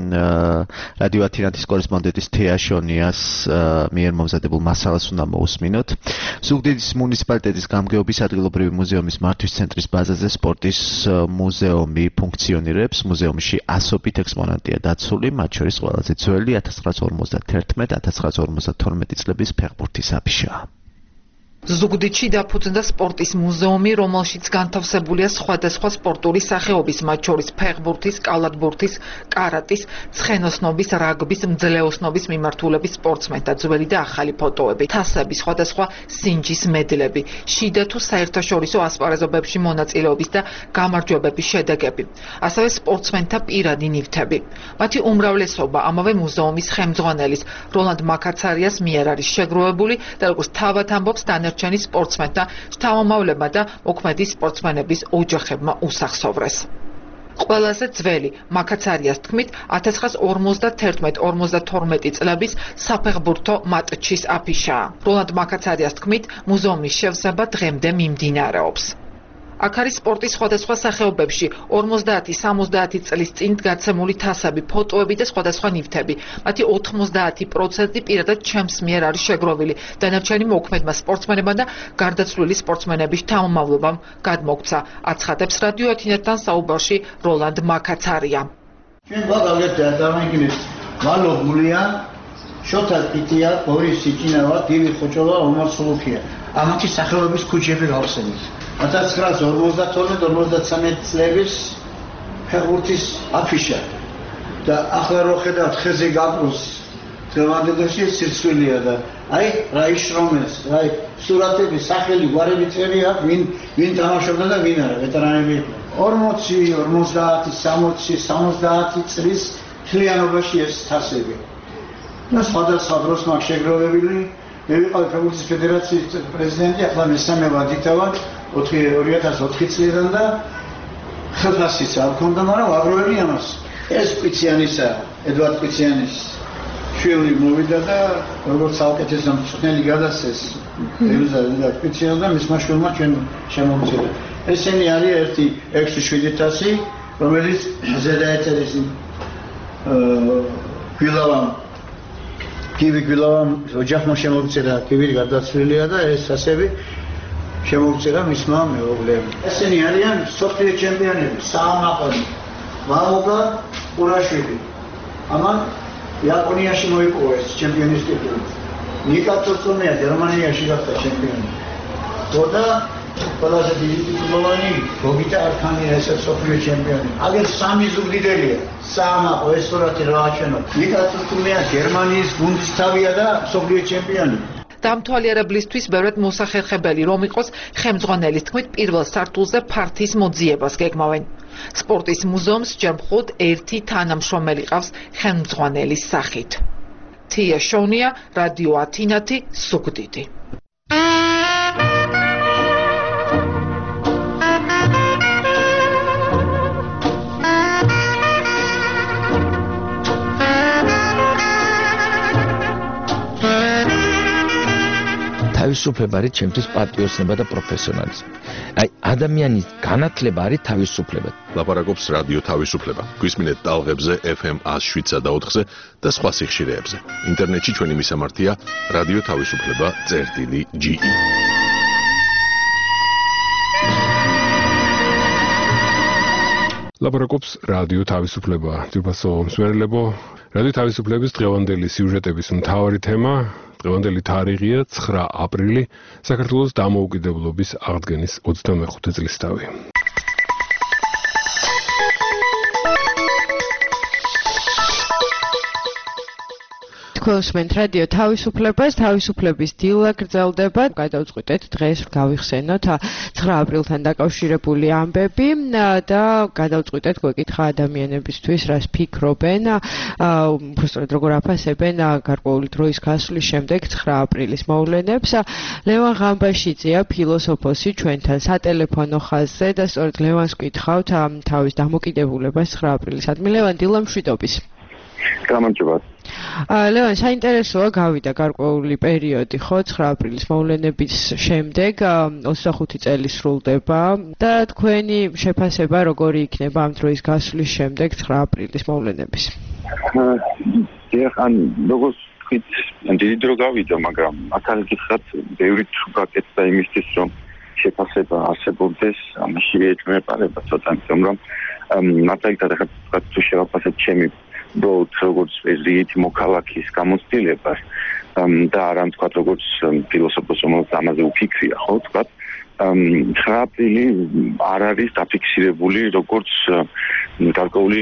რადიო ათინათის კორესპონდენტის თეა შონიას მიერ მომზადებულ მასალას უნდა მოусმინოთ. ზუგდიდის მუნიციპალიტეტის გამგეობის ადგილობრივი მუზეუმის მართვის ცენტრის ბაზაზე სპორტის მუზეუმი ფუნქციონირებს. მუზეუმში ასობით ექსპონატია დაცული, მათ შორის ყველაზე ძველი ათას ცხრაასი ორმოცდათერთმეტი ათას ცხრაასი ორმოცდათორმეტი წლების ფეხბურთის აფიშაა. ზუგდიდში დაფუძნდა სპორტის მუზეუმი, რომელშიც განთავსებულია სხვადასხვა სპორტული სახეობის, მათ შორის ფეხბურთის, კალათბურთის, კარატის, ცხენოსნობის, რაგბის, მძლეოსნობის მიმართულების სპორტსმენთა ძველი და ახალი ფოტოები, თასები, სხვადასხვა სინჯის მედლები, შიდა თუ საერთაშორისო ასპარეზობებში მონაწილეობის და გამარჯვებების შედეგები, ასევე სპორტსმენთა პირადი ნივთები. მათი უმრავლესობა ამავე მუზეუმის ხელმძღვანელის როლანდ მაკაცარიას მიერ არის შეგროვებული და როგორც თავად ამბობს დანარჩენი სპორტსმენთა შთამომავლებმა და მოქმედი სპორტსმენების ოჯახებმა უსახსოვრეს. ყველაზე ძველი მაკაცარიას თქმით ათას ცხრაას ორმოცდათერთმეტ ორმოცდათორმეტი წლების საფეხბურთო მატჩის აფიშაა. როლანდ მაკაცარიას თქმით მუზეუმის შევსება დღემდე მიმდინარეობს. აქ არის სპორტის სხვადასხვა სახეობებში ორმოცდაათი სამოცდაათი წლის წინ გაცემული თასები, ფოტოები და სხვადასხვა ნივთები. მათი ოცდაათი პროცენტი პირადად ჩემს მიერ არის შეგროვილი. დანარჩენი მოქმედმა სპორტსმენებმა და გარდაცვლილი სპორტსმენების შთამომავლობამ გადმოგცა. აცხადებს რადიო ათინათთან საუბარში როლანდ მაკაცარია. ჩვენ გვაგავებთ ადამიანებს მალობულია შოთა პიტია, ბორის სიჭინავა, დილი ხოჭოვა, ომარ სულუქია. ამათი სახელობის ქუჩები გავხსენით. ათას ცხრაას ორმოცდათორმეტ ორმოცდათვრამეტ წლების ფეხბურთის აფიშა და ახლა რო ხედავთ ხეზე გაკროს დღევანდელში სიცხვილია და აი რა იშრომეს, აი სურათები, სახელი, გვარები წერია, ვინ ვინ თამაშობდა და ვინ არა, ვეტერანები. ორმოცი, ორმოცდაათი, სამოცი, სამოცდაათი წლის მთლიანობაში ეს თასები. და სხვადასხვა დროს მაგ შეგროვებული მე ვიყავი ფეხბურთის ფედერაციის პრეზიდენტი, ახლა მესამე ვადითავად ორი ათას ოთხი წლიდან და ხელფასიც არ მქონდა, მაგრამ ვაგროვებდი ამას. ეს კვიციანისა, ედვარდ კვიციანის შვილი მოვიდა და როგორც საუკეთესო მწვრთნელი გადასცეს ელიზაბეტ კვიციანს და მისმა შვილმა ჩვენ შემოვწერა. ესენი არის ერთი ექვსი შვიდი თასი, რომელიც ზედაეთერის გვილავამ კივი გვილავამ ოჯახმა შემოვწერა, კივი გარდაცვლილია და ეს თასები შემოვწერა მისმა მეუღლემ. ესენი არიან მსოფლიო ჩემპიონები, საამაყო, ვაუგა, ყურაშვილი. ამან იაპონიაში მოიპოვა ეს ჩემპიონის ტიტული. ნიკა თურცუმია გერმანიაში გახდა ჩემპიონი. და ყველაზე დიდი ტიტულოვანი გოგიტა არქანია ეს მსოფლიო ჩემპიონი. აგერ სამი ზუგდიდელია. საამაყო ეს სურათი რა აჩვენო. ნიკა თურცუმია გერმანიის გუნდის თავია და მსოფლიო ჩემპიონი. დამთვალიერებლისთვის ბევრად მოსახერხებელი რომ იყოს ხელმძღვანელის თქმით პირველ სართულზე ფართის მოძიებას გეგმავენ. სპორტის მუზეუმს ჯერ მხოლოდ ერთი თანამშრომელი ყავს ხელმძღვანელის სახით. თია შონია, რადიო ათინათი, ზუგდიდი. თავისუფლება არის ჩემთვის პატრიოტიზმი და პროფესიონალიზმი. აი ადამიანის განათლება არის თავისუფლება. ლაპარაკობს რადიო თავისუფლება. გვისმინეთ ტალღებზე ეფ ემ ას შვიდსა და ოთხზე და სხვა სიხშირეებზე. ინტერნეტში ჩვენი მისამართია რადიო თავისუფლება წერტილი ჯი ი. ლაპარაკობს რადიო თავისუფლება. ძვირფასო მსმენელებო, რადიო თავისუფლების დღევანდელი სიუჟეტების მთავარი თემა დღევანდელი თარიღია ცხრა აპრილი, საქართველოს დამოუკიდებლობის აღდგენის ოცდამეხუთე წლისთავი. თქვენს რადიო თავისუფლებას, თავისუფლების დილა გრძელდება. გადავწყვიტეთ დღეს გავიხსენოთ ცხრა აპრილთან დაკავშირებული ამბები და გადავწყვიტეთ გვეკითხა ადამიანებისთვის, რას ფიქრობენ, უბრალოდ როგორ აფასებენ გარკვეული დროის გასვლის შემდეგ ცხრა აპრილის მოვლენებს. ლევან ღამბაშიძეა ფილოსოფოსი ჩვენთან სატელეფონო ხაზზე და სწორედ ლევანს ვკითხავთ თავის დამოკიდებულებას ცხრა აპრილისადმი. ლევან, დილა მშვიდობის. გამარჯობა. ლევან, საინტერესოა გავიდა გარკვეული პერიოდი, ხო, ცხრა აპრილის მოვლენების შემდეგ, ოცდახუთი წელი სრულდება და თქვენი შეფასება როგორი იქნება ამ დროის გასვლის შემდეგ ცხრა აპრილის მოვლენების? ან როგორც ვთქვით, დიდი დრო გავიდა, მაგრამ ახალი გიხართ, ბევრი თუ გაკეთდა იმისთვის, რომ შეფასება არსებობდეს, ამაში ეჭვმეპარება ცოტა, იმიტომ რომ მაგალითად ახლა თუ შევაფასებ ჩემი ბოლოდ როგორც ეს რიგი მოქალაქის გამოცდილებას და არა თქვა როგორც ფილოსოფოსი რომელიც ამაზე უფიქრია ხო თქვა ცხრა აპრილი არ არის დაფიქსირებული როგორც გარკვეული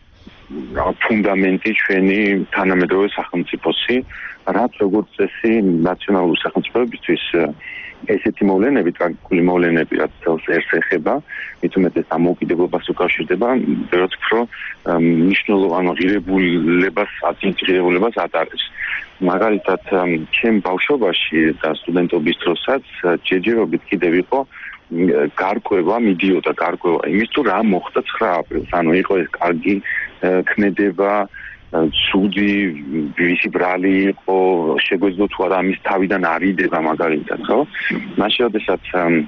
ფუნდამენტი ჩვენი თანამედროვე სახელმწიფოსი რაც როგორც წესი ნაციონალური სახელმწიფოებისთვის ესეთი მოვლენები, ტრაგიკული მოვლენები, რაც თავს ერთს ეხება, მით უმეტეს დამოუკიდებლობას უკავშირდება, ბევრად უფრო მნიშვნელოვან ღირებულებას, აწინწირებულებას ატარებს. მაგალითად, ჩემ ბავშვობაში და სტუდენტობის დროსაც ჯერჯერობით კიდევ იყო გარკვევა, მიდიოდა გარკვევა იმის თუ რა მოხდა ცხრა აპრილს, ანუ იყო ეს კარგი ქმედება ცუდი ვისი ბრალი იყო შეგვეძლო თუ არა ამის თავიდან არიდება მაგალითად ხო მაშინ როდესაც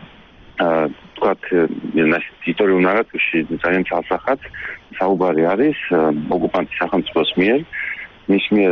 თქვათ ისტორიულ ნარატივში ძალიან ცალსახად საუბარი არის ოკუპანტის სახელმწიფოს მიერ მის მიერ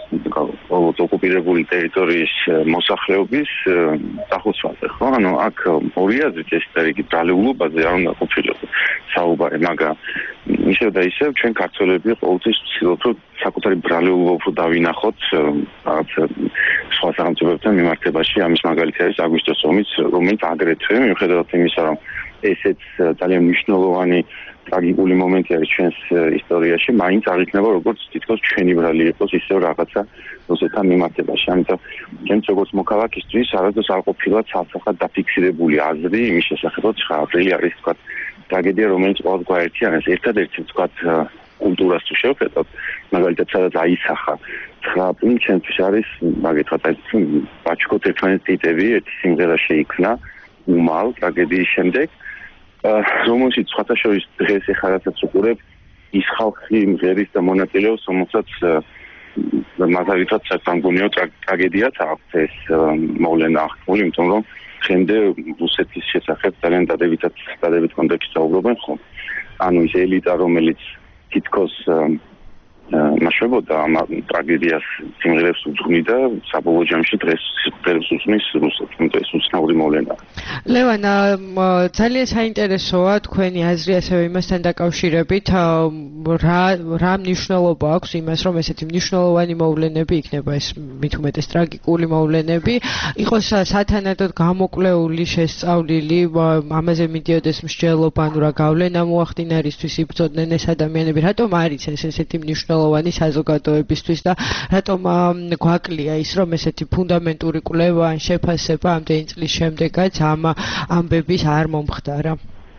ოკუპირებული ტერიტორიის მოსახლეობის დახოცვაზე ხო ანუ აქ ორი აზრით ეს ტერიტორიული ბრალეულობაზე არ უნდა ყოფილიყო საუბარი მაგრამ ისევ და ისევ ჩვენ ქართველები ყოველთვის ვცდილობთ რომ საკუთარი ბრალეულობა უფრო დავინახოთ რაღაც სხვა სახელმწიფოებთან მიმართებაში ამის მაგალითი არის აგვისტოს ომის რომელიც აგრეთვე მიუხედავად იმისა რომ ესეც ძალიან მნიშვნელოვანი ტრაგიკული მომენტი არის ჩვენს ისტორიაში მაინც არ იქნება როგორც თითქოს ჩვენი ბრალი იყოს ისევ რაღაცა რუსეთთან მიმართებაში ამიტომ ჩემს როგორც მოქალაქისთვის არასდროს არ ყოფილა ცალსახად დაფიქსირებული აზრი იმის შესახებ რომ ცხრა აპრილი არის თქვა ტრაგედია რომელიც ყოველს გვაერთიანებს ერთადერთი თქვა კულტურას თუ შევხედოთ მაგალითად სადაც აისახა ცხრა აპრილი ჩვენთვის არის მაგითაც აი ბაჩკოთ ერთმანეთს ტიტები ერთი სიმღერა შეიქმნა უმალ ტრაგედიის შემდეგ რომელშიც სხვათა შორის დღეს ეხლა რასაც უყურებ ის ხალხი მღერის და მონაწილეობს რომელსაც მაგალითად საგანგონიო ტრაგედიაც აქვს ეს მოვლენა აღქმული იმიტომ რომ ხემდე რუსეთის შესახებ ძალიან დადებითად დადებით კონტექსტში საუბრობენ ხო ანუ ის ელიტა რომელიც თითქოს ნაშვებოდა ამ ტრაგედიას სიმღერებს უძღვნიდა საბოლოო ჯამში დღეს სიმღერებს უძღვნის რუსეთს იმიტომ ეს უცნაური მოვლენა ლევან ძალიან საინტერესოა თქვენი აზრი ასევე იმასთან დაკავშირებით რა რა მნიშვნელობა აქვს იმას რომ ესეთი მნიშვნელოვანი მოვლენები იქნება ეს მით უმეტეს ტრაგიკული მოვლენები იყოს სათანადოდ გამოკვლეული შესწავლილი ამაზე მიდიოდეს მსჯელობა ანუ რა გავლენა მოახდინა რისთვის იბრძოდნენ ეს ადამიანები რატომ არის ეს ესეთი მნიშვნელოვანი საზოგადოებისთვის და რატომ გვაკლია ის რომ ესეთი ფუნდამენტური კვლევა ან შეფასება ამდენი წლის შემდეგაც ამ ამბების არ მომხდარა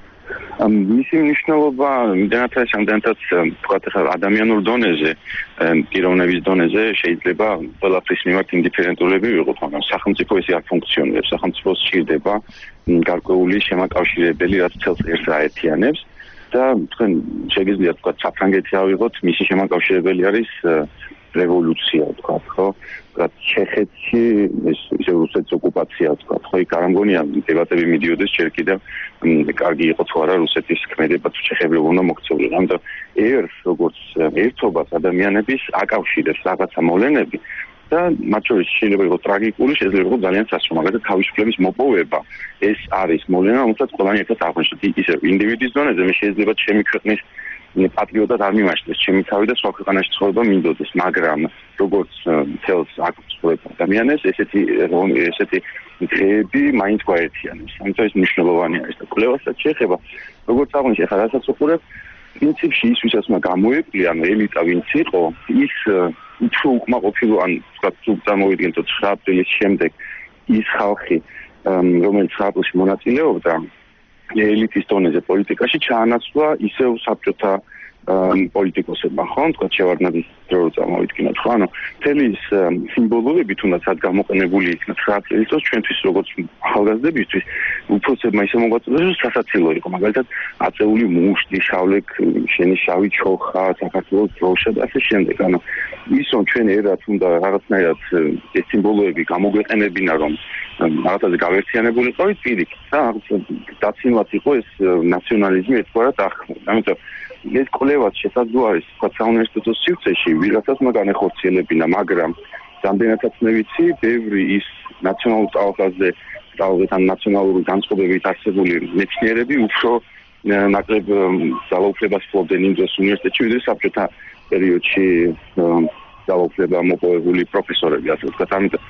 მისი მნიშვნელობა იმდენად არის ამდენადაც თქვათ ახლა ადამიანურ დონეზე პიროვნების დონეზე შეიძლება ყველაფრის მიმართ ინდიფერენტულები ვიყოთ მაგრამ სახელმწიფო ესე არ ფუნქციონირებს სახელმწიფოს სჭირდება გარკვეული შემაკავშირებელი რაც თელს ერთს აერთიანებს და თქვენ შეგიძლიათ თქვა საფრანგეთი ავიღოთ მისი შემაკავშირებელი არის რევოლუცია თქვა ხო თქვა ჩეხეთში ეს ისე რუსეთის ოკუპაცია თქვა ხო იქ არ ამგონია დებატები მიდიოდეს ჯერ კიდევ კარგი იყო თუ არა რუსეთის ქმედება თუ ჩეხები უნდა მოქცეულიყო ამიტომ ერთს როგორც ერთობას ადამიანების აკავშირებს რაღაცა მოვლენები და მათ შორის შეიძლება იყოს ტრაგიკული, შეიძლება იყოს ძალიან სასწრაფო, მაგალითად თავისუფლების მოპოვება. ეს არის მოვლენა, რომელსაც ყველანი ერთად აღვნიშნოთ. ისე ინდივიდის დონეზე მე შეიძლება ჩემი ქვეყნის პატრიოტად არ მიმაშნდეს, ჩემი თავი და სხვა ქვეყანაში ცხოვრება მინდოდეს, მაგრამ როგორც თელს აქვს ადამიანებს, ესეთი ესეთი დღეები მაინც გვაერთიანებს. ამიტომ ეს მნიშვნელოვანი არის და კვლევასაც შეეხება, როგორც აღვნიშნე, ხა რასაც უყურებ, პრინციპში ის ვისაც უნდა გამოეკლია, ანუ ელიტა ვინც იყო, ის უფრო უკმაყოფილო ან ვთქვათ თუ წარმოვიდგენთ ცხრა აპრილის შემდეგ ის ხალხი რომელიც ცხრა აპრილში მონაწილეობდა ელიტის დონეზე პოლიტიკაში ჩაანაცვლა ისევ საბჭოთა პოლიტიკოსებმა ხო თქვათ შევარდნაძის დრო წარმოვიდგინოთ ხო ანუ მთელი ის სიმბოლოები თუნდაც ad გამოყენებული იქნა ცხრა აპრილის დროს ჩვენთვის როგორც ახალგაზრდებისთვის უფროსებმა ისე მოგვაწოდეს რომ სასაცილო იყო მაგალითად აწეული მუშტი შავლეკ შენი შავი ჩოხა საქართველოს დროშა და ასე შემდეგ ანუ ის რომ ჩვენ ერთად უნდა რაღაცნაირად ეს სიმბოლოები გამოგვეყენებინა რომ რაღაცაზე გავერთიანებულიყავით პირიქით რა დაცინვაც იყო ეს ნაციონალიზმი ერთგვარად ახმოვდა ამიტომ ეს კვლევაც შესაძლოა არის თქვა საუნივერსიტეტო სივრცეში ვიღაცას უნდა განეხორციელებინა მაგრამ რამდენადაც მე ვიცი ბევრი ის ნაციონალურ სწავლაზე სწავლობთ ან ნაციონალური განწყობებით არსებული მეცნიერები უფრო ნაკლებ ძალაუფლებას ფლობდნენ იმ დროს უნივერსიტეტში ვიდრე საბჭოთა პერიოდში ძალაუფლება მოპოვებული პროფესორები, ასე ვთქვათ. ამიტომ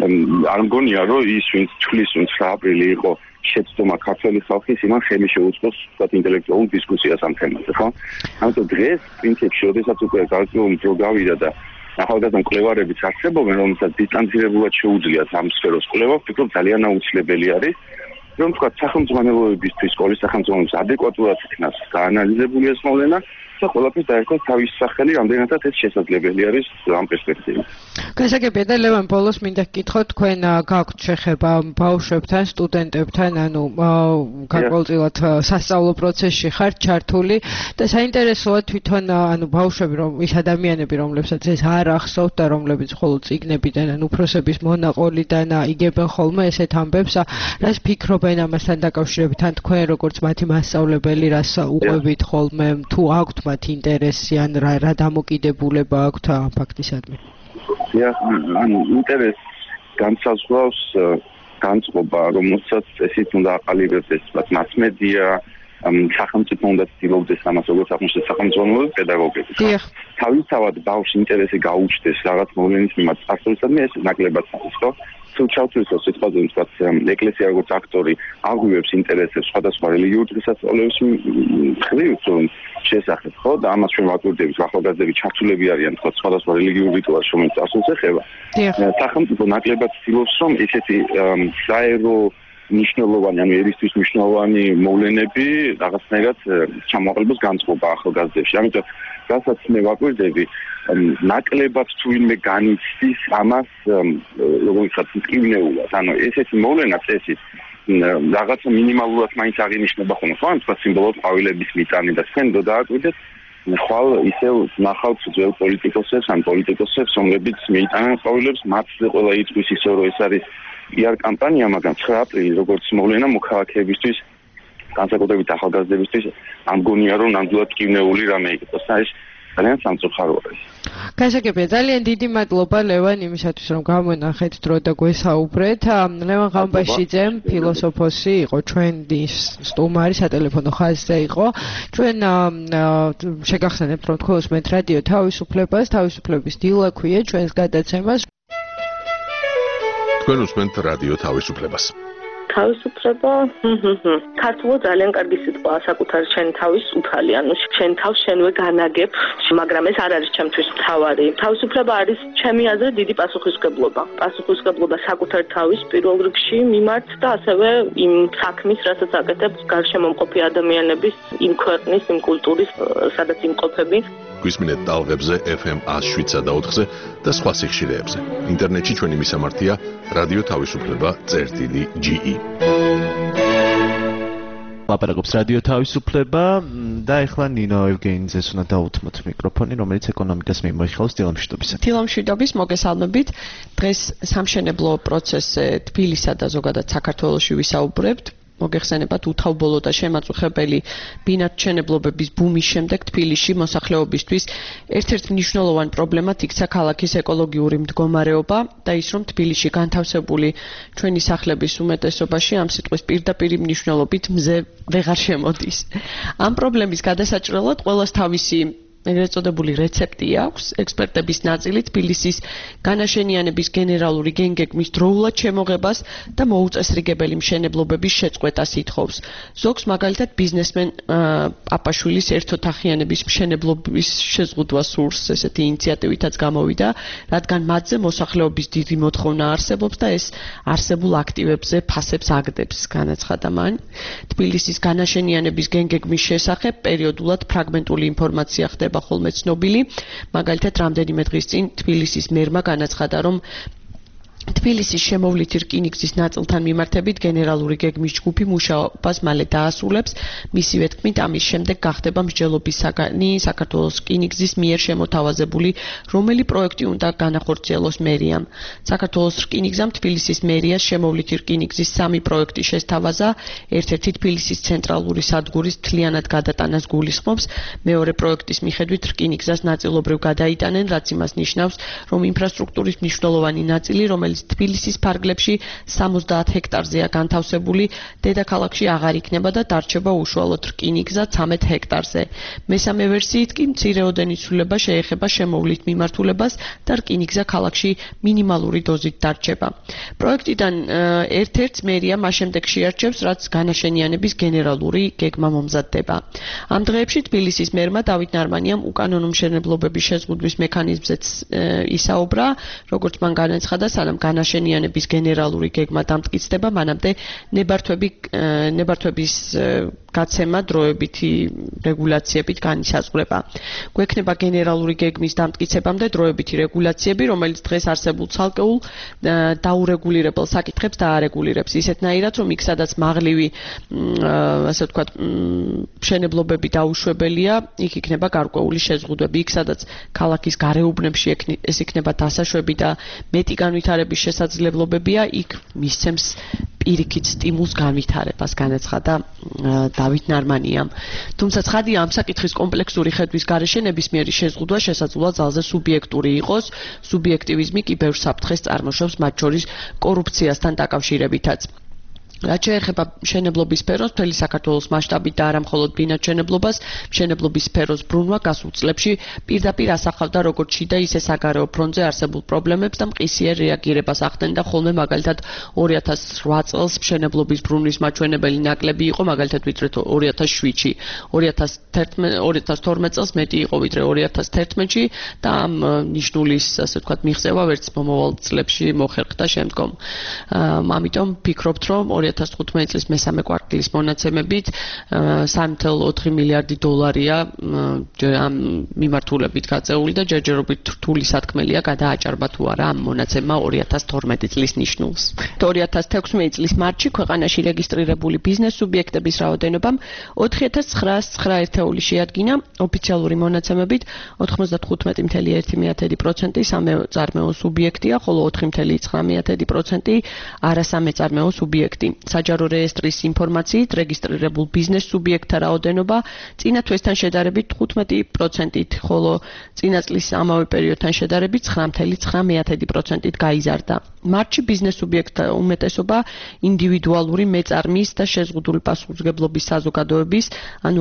არ მგონია, რომ ის ვინც თვლის, რომ ცხრა აპრილი იყო შეცდომა ქართველი ხალხის იმან ხელი შეუწყოს ვთქვათ ინტელექტუალურ დისკუსიას ამ თემაზე, ხო? ამიტომ დღეს პრინციპში, როდესაც უკვე გარკვეული დრო გავიდა და ახალგაზრდა მკვლევარებიც არსებობენ, რომელსაც დისტანცირებულად შეუძლიათ ამ სფეროს კვლევა, ვფიქრობ ძალიან აუცილებელი არის, რომ თქვა სახელმწიფოებისთვის, სკოლის სახელმწიფოებისთვის ადეკვატურად იქნას გაანალიზებული ეს მოვლენა და ყველაფერს დაერქვათ თავის სახელი, რამდენადაც ეს შესაძლებელი არის ამ პერსპექტივით. გასაგებია და ლევან ბოლოს მინდა გკითხოთ, თქვენ გაქვთ შეხება ბავშვებთან, სტუდენტებთან, ანუ გარკვეულწილად სასწავლო პროცესში ხართ ჩართული და საინტერესოა თვითონ ანუ ბავშვები, რომ ის ადამიანები, რომლებსაც ეს არ ახსოვთ და რომლებიც მხოლოდ წიგნებიდან ან უფროსების მონაყოლიდან იგებენ ხოლმე ესეთ ამბებს, რას ფიქრობენ ამასთან დაკავშირებით, ან თქვენ როგორც მათი მასწავლებელი, რას უყვებით ხოლმე, თუ აქვთ მათ ინტერესი ან რა რა დამოკიდებულება აქვთ ამ ფაქტისადმი? Ja, an ინტერეს განსაზღვრავს განწყობა, რომელსაც წესით უნდა აყალიბებდეს მასმედია, სახელმწიფო უნდა ცდილობდეს ამას, როგორც აღმოჩნდა სახელმწიფო პედაგოგები. თავისთავად ბავშვს ინტერესი გაუჩნდეს რაღაც მოვლენის მიმართ სპარსულისადმი, ეს ნაკლებად არის, ხო? თუ ჩავთვლისო სიტყვაზე, ვთქვათ, ეკლესია როგორც აქტორი აღვივებს ინტერესებს სხვადასხვა რელიგიური დღესასწაულების მხრივ, შესახებ, ხო? და ამას ჩვენ ვაკვირდებით, ახალგაზრდები ჩართულები არიან, თქო, სხვადასხვა რელიგიურ რიტუალში, რომელიც წარსულს ეხება. სახელმწიფო ნაკლებად ცდილობს, რომ ესეთი საერო მნიშვნელოვანი, ანუ ერისთვის მნიშვნელოვანი მოვლენები რაღაცნაირად ჩამოაყალიბოს განწყობა ახალგაზრდებში. ამიტომ რასაც მე ვაკვირდები, ნაკლებად თუ ვინმე განიცდის ამას, როგორ ვთქვათ, მტკივნეულად. ანუ ესეთი მოვლენა წესით რაღაცა მინიმალურად მაინც აღინიშნება ხოლმე, ხო? თქვა სიმბოლოდ ყვავილების მიტანი და თქვენ დააკვირდეთ, ხვალ ისევ ნახავთ ძველ პოლიტიკოსებს, ან პოლიტიკოსებს, რომლებიც მიიტანენ ყვავილებს, მათზე ყველა იწვის ისე რომ ეს არის პიარ კამპანია, მაგრამ ცხრა აპრილი როგორც მოვლენა მოქალაქეებისთვის, განსაკუთრებით ახალგაზრდებისთვის, ამგონია რომ ნამდვილად ტკივნეული რამე იყოს და ეს ძალიან სამწუხარო არის. გასაგებია, ძალიან დიდი მადლობა ლევან იმისათვის, რომ გამონახეთ დრო და გვესაუბრეთ. ლევან ღამბაშიძე, ფილოსოფოსი იყო ჩვენი სტუმარი, სატელეფონო ხაზზე იყო. ჩვენ შეგახსენებთ, რომ თქვენ უსმენთ რადიო თავისუფლებას, თავისუფლების დილაქვია ჩვენს გადაცემას. თქვენ უსმენთ რადიო თავისუფლებას. თავისუფლება, ქართულად ძალიან კარგი სიტყვაა, საკუთარი შენ თავის უფალი, ანუ შენ თავს შენვე განაგებ, მაგრამ ეს არ არის ჩემთვის მთავარი. თავისუფლება არის ჩემი აზრით დიდი პასუხისმგებლობა. პასუხისმგებლობა საკუთარ თავის პირველ რიგში მიმართ და ასევე იმ საქმის, რასაც აკეთებს გარშემომყოფი ადამიანების, იმ ქვეყნის, იმ კულტურის, სადაც იმყოფები. გვისმინეთ ტალღებზე ეფ ემ ას შვიდსა და ოთხზე და სხვა სიხშირეებზე. ინტერნეტში ჩვენი მისამართია რადიო თავისუფლება წერტილი ჯი ი. ლაპარაკობს რადიო თავისუფლება და ეხლა ნინო ევგენიძეს უნდა დაუთმოთ მიკროფონი, რომელიც ეკონომიკას მიმოიხილავს დილამშვიდობისა. დილამშვიდობის მოგესალმებით. დღეს სამშენებლო პროცესზე თბილისსა და ზოგადად საქართველოში ვისაუბრებთ. მოგეხსენებათ უთავბოლო და შემაწუხებელი ბინადმშენებლობების ბუმის შემდეგ თბილისში მოსახლეობისთვის ერთ-ერთ მნიშვნელოვან პრობლემად იქცა ქალაქის ეკოლოგიური მდგომარეობა და ის რომ თბილისში განთავსებული ჩვენი სახლების უმეტესობაში ამ სიტყვის პირდაპირი მნიშვნელობით მზე ვეღარ შემოდის. ამ პრობლემის გადასაჭრელად ყველას თავისი ეგრეთ წოდებული რეცეპტი აქვს. ექსპერტების ნაწილი თბილისის განაშენიანების გენერალური გენგეგმის დროულად შემოღებას და მოუწესრიგებელი მშენებლობების შეწყვეტას ითხოვს. ზოგს მაგალითად ბიზნესმენ პაპაშვილის ერთოთახიანების მშენებლობის შეზღუდვა სურს, ესეთი ინიციატივითაც გამოვიდა, რადგან მათზე მოსახლეობის დიდი მოთხოვნა არსებობს და ეს არსებულ აქტივებზე ფასებს აგდებს, განაცხადა მან. თბილისის განაშენიანების გენგეგმის შესახებ პერიოდულად ფრაგმენტული ინფორმაცია ხდება ხოლმე ცნობილი. მაგალითად, რამდენიმე დღის წინ თბილისის მერმა განაცხადა, რომ თბილისის შემოვლითი რკინიგზის ნაწილთან მიმართებით გენერალური გეგმის ჯგუფი მუშაობას მალე დაასრულებს. მისივე თქმით, ამის შემდეგ გახდება მსჯელობის საგანი საქართველოს რკინიგზის მიერ შემოთავაზებული, რომელი პროექტი უნდა განახორციელოს მერიამ. საქართველოს რკინიგზამ თბილისის მერიას შემოვლითი რკინიგზის სამი პროექტი შესთავაზა. ერთ-ერთი თბილისის ცენტრალური სადგურის მთლიანად გადატანას გულისხმობს. მეორე პროექტის მიხედვით რკინიგზას ნაწილობრივ გადაიტანენ, რაც იმას ნიშნავს, რომ ინფრასტრუქტურის მნიშვნელოვანი ნაწილი, რომელიც რომელიც თბილისის ფარგლებში სამოცდაათ ჰექტარზეა განთავსებული, დედაქალაქში აღარ იქნება და დარჩება უშუალოდ რკინიგზა ცამეტ ჰექტარზე. მესამე ვერსიით კი მცირეოდენი ცვლილება შეეხება შემოვლით მიმართულებას და რკინიგზა ქალაქში მინიმალური დოზით დარჩება. პროექტიდან ერთ-ერთს მერია მას შემდეგ შეარჩევს, რაც განაშენიანების გენერალური გეგმა მომზადდება. ამ დღეებში თბილისის მერმა დავით ნარმანიამ უკანონო მშენებლობების შეზღუდვის მექანიზმზეც ისაუბრა, როგორც მან განაცხადა, სანამ განაშენიანების გენერალური გეგმა დამტკიცდება, მანამდე ნებართვები ნებართვების გაცემა დროებითი რეგულაციებით განისაზღვრება. გვექნება გენერალური გეგმის დამტკიცებამდე დროებითი რეგულაციები, რომელიც დღეს არსებულ ცალკეულ დაურეგულირებელ საკითხებს დაარეგულირებს, ისეთნაირად, რომ იქ სადაც მაღლივი, ასე ვთქვათ, მშენებლობები დაუშვებელია, იქ იქნება გარკვეული შეზღუდვები. იქ სადაც ქალაქის გარეუბნებში ეს იქნება დასაშვები და მეტი განვითარების შესაძლებლობებია, იქ მისცემს პირიქით სტიმულს განვითარებას, განაცხადა დავით ნარმანიამ. თუმცა ცხადია, ამ საკითხის კომპლექსური ხედვის გარეშე ნებისმიერი შეზღუდვა შესაძლოა ძალზე სუბიექტური იყოს, სუბიექტივიზმი კი ბევრ საფრთხეს წარმოშობს, მათ შორის კორუფციასთან დაკავშირებითაც. რაც შეეხება მშენებლობის სფეროს, მთელი საქართველოს მასშტაბით და არა მხოლოდ ბინადმშენებლობას, მშენებლობის სფეროს ბრუნვა გასულ წლებში პირდაპირ ასახავდა როგორც შიდა, ისე საგარეო ფრონტზე არსებულ პრობლემებს და მყისიერ რეაგირებას ახდენდა ხოლმე, მაგალითად ორი ათას რვა წელს მშენებლობის ბრუნვის მაჩვენებელი ნაკლები იყო, მაგალითად ვიდრე ორი ათას შვიდში, ორი ათას თორმეტ წელს მეტი იყო ვიდრე ორი ათას თერთმეტში და ამ ნიშნულის, ასე ვთქვათ, მიღწევა ვერც მომავალ წლებში მოხერხდა შემდგომ. ამიტომ ვფიქრობთ, რომ ორი ათას თხუთმეტი წლის მესამე კვარტლის მონაცემებით სამი ათას ოთხი მილიარდი დოლარია ამ მიმართულებით გაწეული და ჯერჯერობით რთული სათქმელია გადააჭარბა თუ არა ამ მონაცემმა ორი ათას თორმეტი წლის ნიშნულს. ორი ათას თექვსმეტი წლის მარტში ქვეყანაში რეგისტრირებული ბიზნეს სუბიექტების რაოდენობამ ოთხი ათას ცხრაას ცხრა ერთეული შეადგინა, ოფიციალური მონაცემებით ოთხმოცდათხუთმეტი მილიარდი ერთი პროცენტი სამეწარმეო სუბიექტია, ხოლო ოთხი მილიარდი ცხრა პროცენტი არასამეწარმეო სუბიექტი. საჯარო რეესტრის ინფორმაციით რეგისტრირებულ ბიზნეს სუბიექტთა რაოდენობა წინა თვესთან შედარებით თხუთმეტი პროცენტით, ხოლო წინა წლის ამავე პერიოდთან შედარებით ცხრა მილიარდი ცხრა პროცენტით გაიზარდა. მარტში ბიზნეს სუბიექტთა უმეტესობა ინდივიდუალური მეწარმის და შეზღუდული პასუხისმგებლობის საზოგადოების, ანუ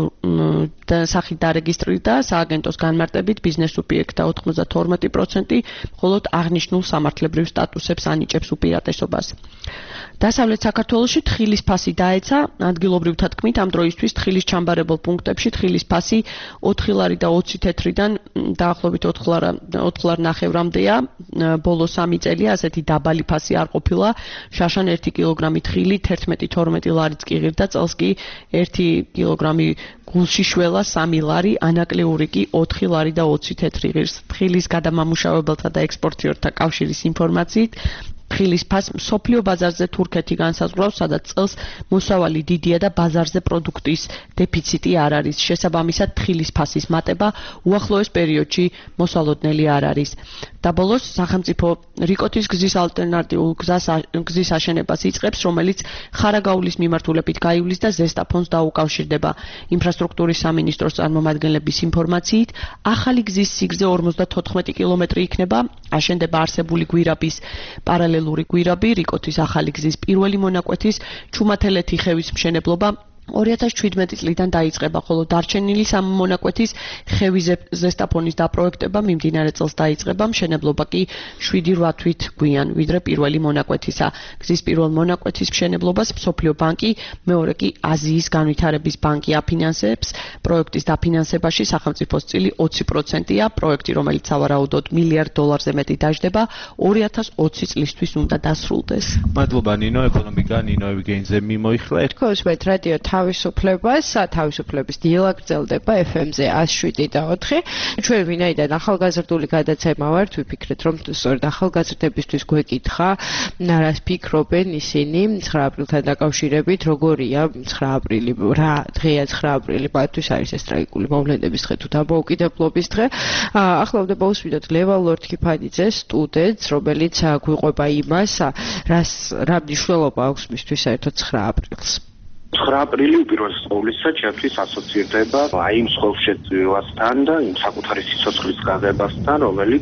სახით დარეგისტრირდა სააგენტოს განმარტებით ბიზნეს სუბიექტთა ოთხმოცდათორმეტი პროცენტი, მხოლოდ აღნიშნულ სამართლებრივ სტატუსებს ანიჭებს უპირატესობას. დასავლეთ საქართველოში თხილის ფასი დაეცა, ადგილობრივთა თქმით, ამ დროისთვის თხილის ჩამბარებელ პუნქტებში თხილის ფასი ოთხი ლარი და ოცი თეთრიდან დაახლოებით ოთხ ლარ ნახევრამდეა. ბოლო სამი წელია ასეთი დაბალი ფასი არ ყოფილა. შაშან ერთი კილოგრამი თხილი თერთმეტი თორმეტი ლარიც კი ღირდა, წელს კი ერთი კილოგრამი გულში შველა სამი ლარი, ანაკლიური კი ოთხი ლარი და ოცი თეთრი ღირს. თხილის გადამამუშავებელთა და ექსპორტიორთა კავშირის ინფორმაციით თხილის ფასს მსოფლიო ბაზარზე თურქეთი განსაზღვრავს, სადაც წელს მოსავალი დიდია და ბაზარზე პროდუქტის დეფიციტი არ არის. შესაბამისად, თხილის ფასის მატება უახლოეს პერიოდში მოსალოდნელი არ არის. და ბოლოს სახელმწიფო რიკოთის გზის ალტერნატიულ გზის აშენებას იწყებს, რომელიც ხარაგაულის მიმართულებით გაივლის და ზესტაფონს დაუკავშირდება. ინფრასტრუქტურის სამინისტროს წარმომადგენლების ინფორმაციით, ახალი გზის სიგრძე ორმოცდათოთხმეტი კილომეტრი იქნება, აშენდება არსებული გვირაბის პარალელური გვირაბი, რიკოთის ახალი გზის პირველი მონაკვეთის ჩუმათელეთი ხევის მშენებლობა ორი ათას შვიდმეტი წლიდან დაიწყება, ხოლო დარჩენილი სამ მონაკვეთის ხევის ზესტაფონის დაპროექტება მიმდინარე წელს დაიწყება, მშენებლობა კი შვიდი რვა თვით გვიან, ვიდრე პირველი მონაკვეთისა. გზის პირველ მონაკვეთის მშენებლობას მსოფლიო ბანკი, მეორე კი აზიის განვითარების ბანკი აფინანსებს. პროექტის დაფინანსებაში სახელმწიფოს წილი ოცი პროცენტია, პროექტი, რომელიც სავარაუდოდ მილიარდ დოლარზე მეტი დაждდება, ორი ათას ოცი წლისთვის უნდა დასრულდეს. მადლობა ნინო, ეკონომიკა ნინო ევგენიძე მიმოიხილა. კოსმეთ რადიო თავისუფლებას, თავისუფლების დილა გრძელდება ეფ ემ-ზე εκ შვიდი და ოთხი. ჩვენ ვინაიდან ახალგაზრდული გადაცემა ვართ, ვიფიქრეთ, რომ სწორედ ახალგაზრდებისთვის გვეკითხა, რას ფიქრობენ ისინი ცხრა აპრილთან დაკავშირებით, როგორია ცხრა აპრილი, რა დღეა ცხრა აპრილი, მათთვის არის ეს ტრაგიკული მოვლენების დღე თუ დამოუკიდებლობის დღე. ახლა უნდა მოусვიდოთ ლევან ლორთქიფანიძეს, სტუდენტს, რომელიც გვიყვება იმას, რას რა მნიშვნელობა აქვს მისთვის საერთოდ ცხრა აპრილს. ცხრა აპრილი უპირველეს ყოვლისა ჩემთვის ასოცირდება აი იმ მსხვილშეწირვასთან და იმ საკუთარი სიცოცხლის გაგებასთან, რომელიც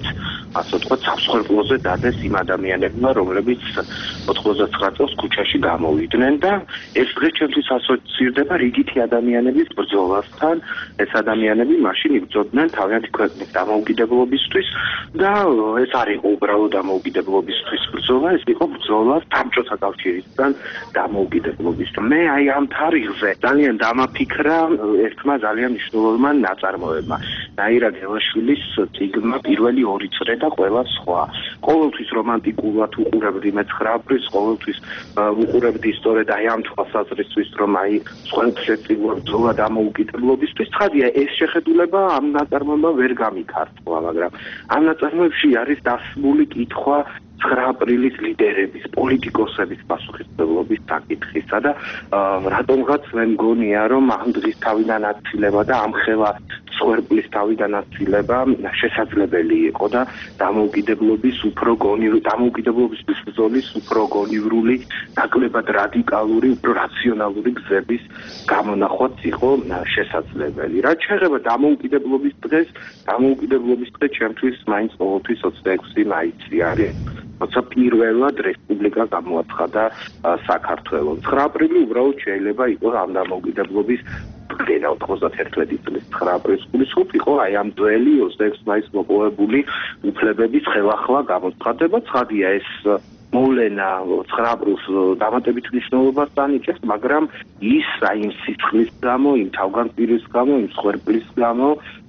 ასე ვთქვათ, სამსხვერპლოზე დადეს იმ ადამიანებმა, რომლებიც ოთხმოცდათცხრა წელს ქუჩაში გამოვიდნენ და ეს დღეს ჩემთვის ასოცირდება რიგითი ადამიანების ბრძოლასთან. ეს ადამიანები მაშინ იბრძოდნენ თავიანთი ქვეყნის დამოუკიდებლობისთვის და ეს არ იყო უბრალოდ დამოუკიდებლობისთვის ბრძოლა, ეს იყო ბრძოლა საბჭოთა კავშირისგან დამოუკიდებლობისთვის. მე აი ამ თარიღზე ძალიან დამაფიქრა ერთმა ძალიან მნიშვნელოვანმა ნაწარმოებმა. ნაირა გელაშვილის წიგნმა პირველი ორი წრე და ყველა სხვა. ყოველთვის რომანტიკულად უყურებდი მეცხრე აპრილს, ყოველთვის უყურებდი სწორედ აი ამ თვალსაზრისით, რომ აი სხვადასხვა ბრძოლა დამოუკიდებლობისთვის. ცხადია, ეს შეხედულება ამ ნაწარმოებმა ვერ გამიქართლა, მაგრამ ამ ნაწარმოებში არის დასმული კითხვა ცხრა აპრილის ლიდერების, პოლიტიკოსების პასუხისმგებლობის საკითხისა და რატომღაც მე მგონია, რომ ამ დღის თავიდან აცილება და ამ ხელა მსხვერპლის თავიდან აცილება შესაძლებელი იყო და დამოუკიდებლობის უფრო გონივრული, დამოუკიდებლობის ბრძოლის უფრო გონივრული, ნაკლებად რადიკალური, უფრო რაციონალური გზების გამონახვაც იყო შესაძლებელი. რაც შეეხება დამოუკიდებლობის დღეს, დამოუკიდებლობის დღე ჩემთვის მაინც ყოველთვის ოცდაექვსი მაისი არის. როცა პირველად რესპუბლიკა გამოაცხადა საქართველოს. ცხრა აპრილი უბრალოდ შეიძლება იყოს ამ დამოუკიდებლობის დღე ოთხმოცდაერთი წლის ცხრა აპრილის გულისხმობ იყო აი ამ ძველი ოცდაექვსი მაისს მოპოვებული უფლებების ხელახლა გამოცხადება. ცხადია ეს მოვლენა ცხრა აპრილს დამატებით მნიშვნელობას ანიჭებს, მაგრამ ის აი იმ სიცხლის გამო, იმ თავგანწირვის გამო, იმ სხვერპლის გამო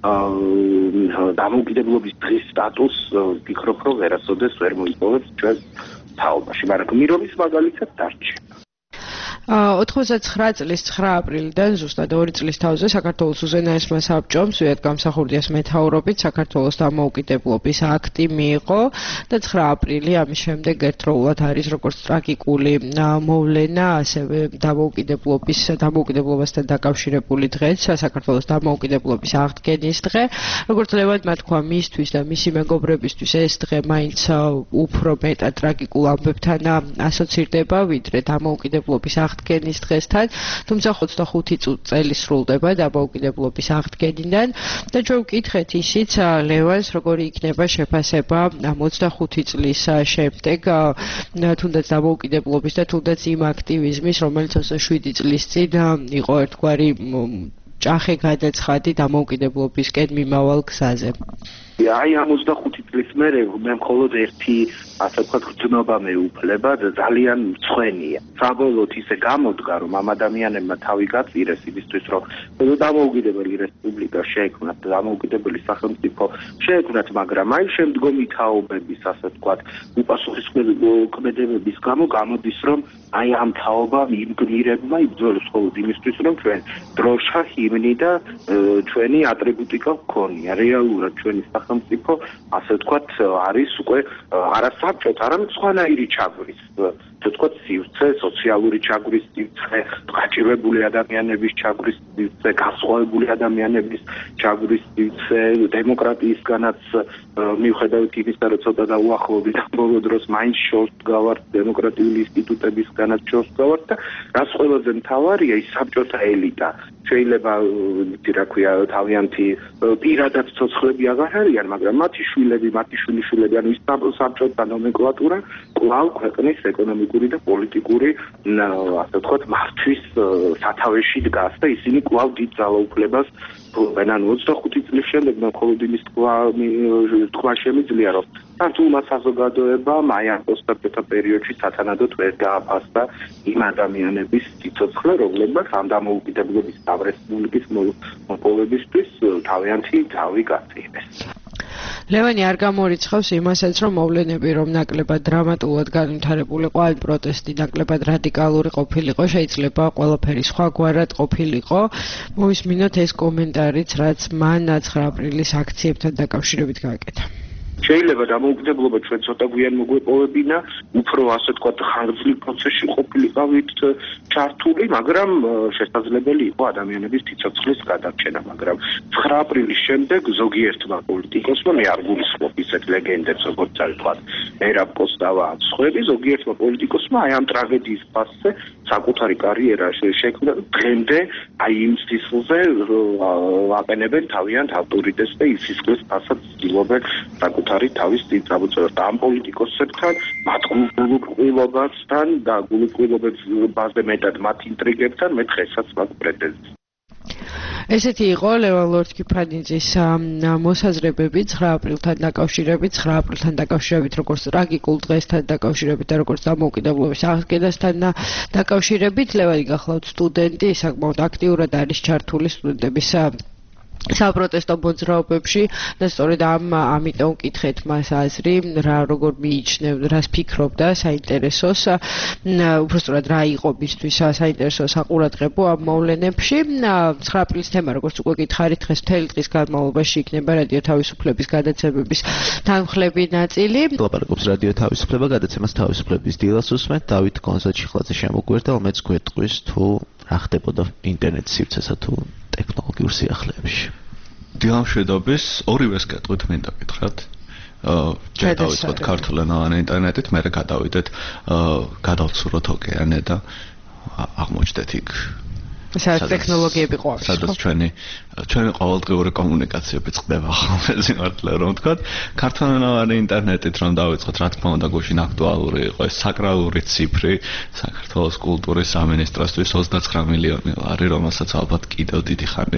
დამოუკიდებლობის დღის სტატუსს ვფიქრობ, რომ ვერასოდეს ვერ მოიპოვებს ჩვენ თაობაში, მაგრამ გმირობის მაგალითად დარჩება. ოთხმოცდაცხრა წლის ცხრა აპრილიდან ზუსტად ორი წლის თავზე საქართველოს უზენაესმა საბჭომ სვიად გამსახურდიას მეთაურობით საქართველოს დამოუკიდებლობის აქტი მიიღო და ცხრა აპრილი ამის შემდეგ ერთდროულად არის როგორც ტრაგიკული მოვლენა, ასევე დამოუკიდებლობის დამოუკიდებლობასთან დაკავშირებული დღეც, საქართველოს დამოუკიდებლობის აღდგენის დღე. როგორც ლევანტმა თქვა, მისთვის და მისი მეგობრებისთვის ეს დღე მაინც უფრო მეტად ტრაგიკულ ამბებთან ასოცირდება, ვიდრე დამოუკიდებლობის აღდგენის დღესთან, თუმცა ოცდახუთი წელი სრულდება დამოუკიდებლობის აღდგენიდან და ჩვენ ვკითხეთ ისიც ლევანს, როგორი იქნება შეფასება ამ ოცდახუთი წლის შემდეგ, თუნდაც დამოუკიდებლობის და თუნდაც იმ აქტივიზმის, რომელიც ოცდაშვიდი წლის წინ იყო ერთგვარი ჭახე გადაცხადი დამოუკიდებლობისკენ მიმავალ გზაზე. აი ამ ოცდახუთი წლის მერე მე მხოლოდ ერთი ასე ვთქვათ გრძნობა მეუფლება და ძალიან მწვენეა. საბოლოოდ ისე გამოდგა, რომ ამ ადამიანებმა თავი გაწირეს იმისთვის, რომ დამოუკიდებელი რესპუბლიკა შეექმნათ, დამოუკიდებელი სახელმწიფო შეექმნათ, მაგრამ აი შემდგომი თაობების ასე ვთქვათ უპასუხისმგებლობის გამო გამოდის, რომ აი ამ თაობამ იმგნირებმა იბრძოლეს მხოლოდ იმისთვის, რომ ჩვენ დროშა, ჰიმნი და ჩვენი ატრიბუტიკა გქონია. რეალურად ჩვენი სახელმწიფო ასე ვთქვათ არის უკვე არა საბჭოთა, არამედ სხვანაირი ჩაგვრის, ვთქვათ სივრცე, სოციალური ჩაგვრის სივრცე, გაჭირვებული ადამიანების ჩაგვრის სივრცე, გასხოვებული ადამიანების ჩაგვრის სივრცე, დემოკრატიისგანაც მიუხედავად იმისა, რომ ცოტა დაუახლოვდით ბოლო დროს მაინც შორს გავართ დემოკრატიული ინსტიტუტებისგანაც შორს გავართ და რაც ყველაზე მთავარია ის საბჭოთა ელიტა შეიძლება რა ქვია თავიანთი პირადად ცოცხლები აღარ არიან, მაგრამ მათი შვილები, მათი შვილიშვილები, ანუ ის საბჭოთა ნომენკლატურა კვლავ ქვეყნის ეკონომიკური და პოლიტიკური ასე ვთქვათ მართვის სათავეში დგას და ისინი კვლავ დიდ ძალაუფლებას ფლობენ. ანუ ოცდახუთი წლის შემდეგ მე მხოლოდ იმის თქვა შემიძლია, რომ ქართულმა საზოგადოებამ აი ამ პოსტსაბჭოთა პერიოდში სათანადოდ ვერ გააფასდა იმ ადამიანების სიცოცხლე, რომლებმაც ამ დამოუკიდებლობის რესპუბლიკის მოპოვებისთვის თავიანთი თავი გაწირეს. ლევანი არ გამორიცხავს იმასაც, რომ მოვლენები რომ ნაკლებად დრამატულად განვითარებულიყო, ან პროტესტი ნაკლებად რადიკალური ყოფილიყო, შეიძლება ყველაფერი სხვაგვარად ყოფილიყო. მოვისმინოთ ეს კომენტარიც, რაც მან ცხრა აპრილის აქციებთან დაკავშირებით გააკეთა. შეიძლება დამოუკიდებლობა ჩვენ ცოტა გვიან მოგვეპოვებინა, უფრო ასე ვთქვათ ხანგრძლივ პროცესში ყოფილიყავით ჩართული, მაგრამ შესაძლებელი იყო ადამიანების სიცოცხლის გადარჩენა, მაგრამ ცხრა აპრილის შემდეგ ზოგიერთმა პოლიტიკოსმა, მე არ გულისხმობ ისეთ ლეგენდებს, როგორც ვთქვათ, ერაბ კოსტავა ან სხვები, ზოგიერთმა პოლიტიკოსმა აი ამ ტრაგედიის ფასზე საკუთარი კარიერა შექმნა, დღემდე აი იმ სისხლზე აყენებენ თავიანთ ავტორიტეტს და ის სისხლის ფასად ცდილობენ საკუთარ საკუთარი თავის წინ წამოწევა და ამ პოლიტიკოსებთან, მათ გულუყვილობასთან და გულუყვილობაზე მეტად მათ ინტრიგებთან მე დღესაც მაქვს პრეტენზია. ესეთი იყო ლევან ლორთქიფანიძის მოსაზრებები ცხრა აპრილთან დაკავშირებით, ცხრა აპრილთან დაკავშირებით, როგორც ტრაგიკულ დღესთან დაკავშირებით და როგორც დამოუკიდებლობის აღდგენასთან დაკავშირებით. ლევანი გახლავთ სტუდენტი, საკმაოდ აქტიურად არის ჩართული სტუდენტების საპროტესტო მოძრაობებში და სწორედ ამ ამიტომ ვკითხეთ მას აზრი, რა როგორ მიიჩნევ, რას ფიქრობდა საინტერესოს, უბრალოდ რა იყო მისთვის საინტერესო საყურადღებო ამ მოვლენებში. ცხრა აპრილის თემა, როგორც უკვე გითხარით, დღეს მთელი დღის განმავლობაში იქნება რადიო თავისუფლების გადაცემების თანმხლები ნაწილი. ლაპარაკობს რადიო თავისუფლება, გადაცემას თავისუფლების დილას უსმენთ. დავით კონსაჩიხლაძე შემოგვერდა, რომელიც გვეტყვის თუ რა ხდებოდა ინტერნეტ სივრცესა თუ ტექნოლოგიურ სიახლეებში. დილამშვიდობის ორივეს გეტყვით მინდა გითხრათ. ჯერ დავიწყოთ ქართულენოვანი ინტერნეტით, მერე გადავიდეთ გადავცუროთ ოკეანე და აღმოჩნდეთ იქ სადაც ტექნოლოგიები ყვავს. სადაც ჩვენი ჩვენი ყოველდღიური კომუნიკაციები წყდება ხოლმე სიმართლე რომ ვთქვათ. ქართულენოვანი ინტერნეტით რომ დავიწყოთ, რა თქმა უნდა, გუშინ აქტუალური იყო ეს საკრალური ციფრი საქართველოს კულტურის სამინისტროსთვის ოცდაცხრა მილიონი ლარი, რომელსაც ალბათ კიდევ დიდი ხანი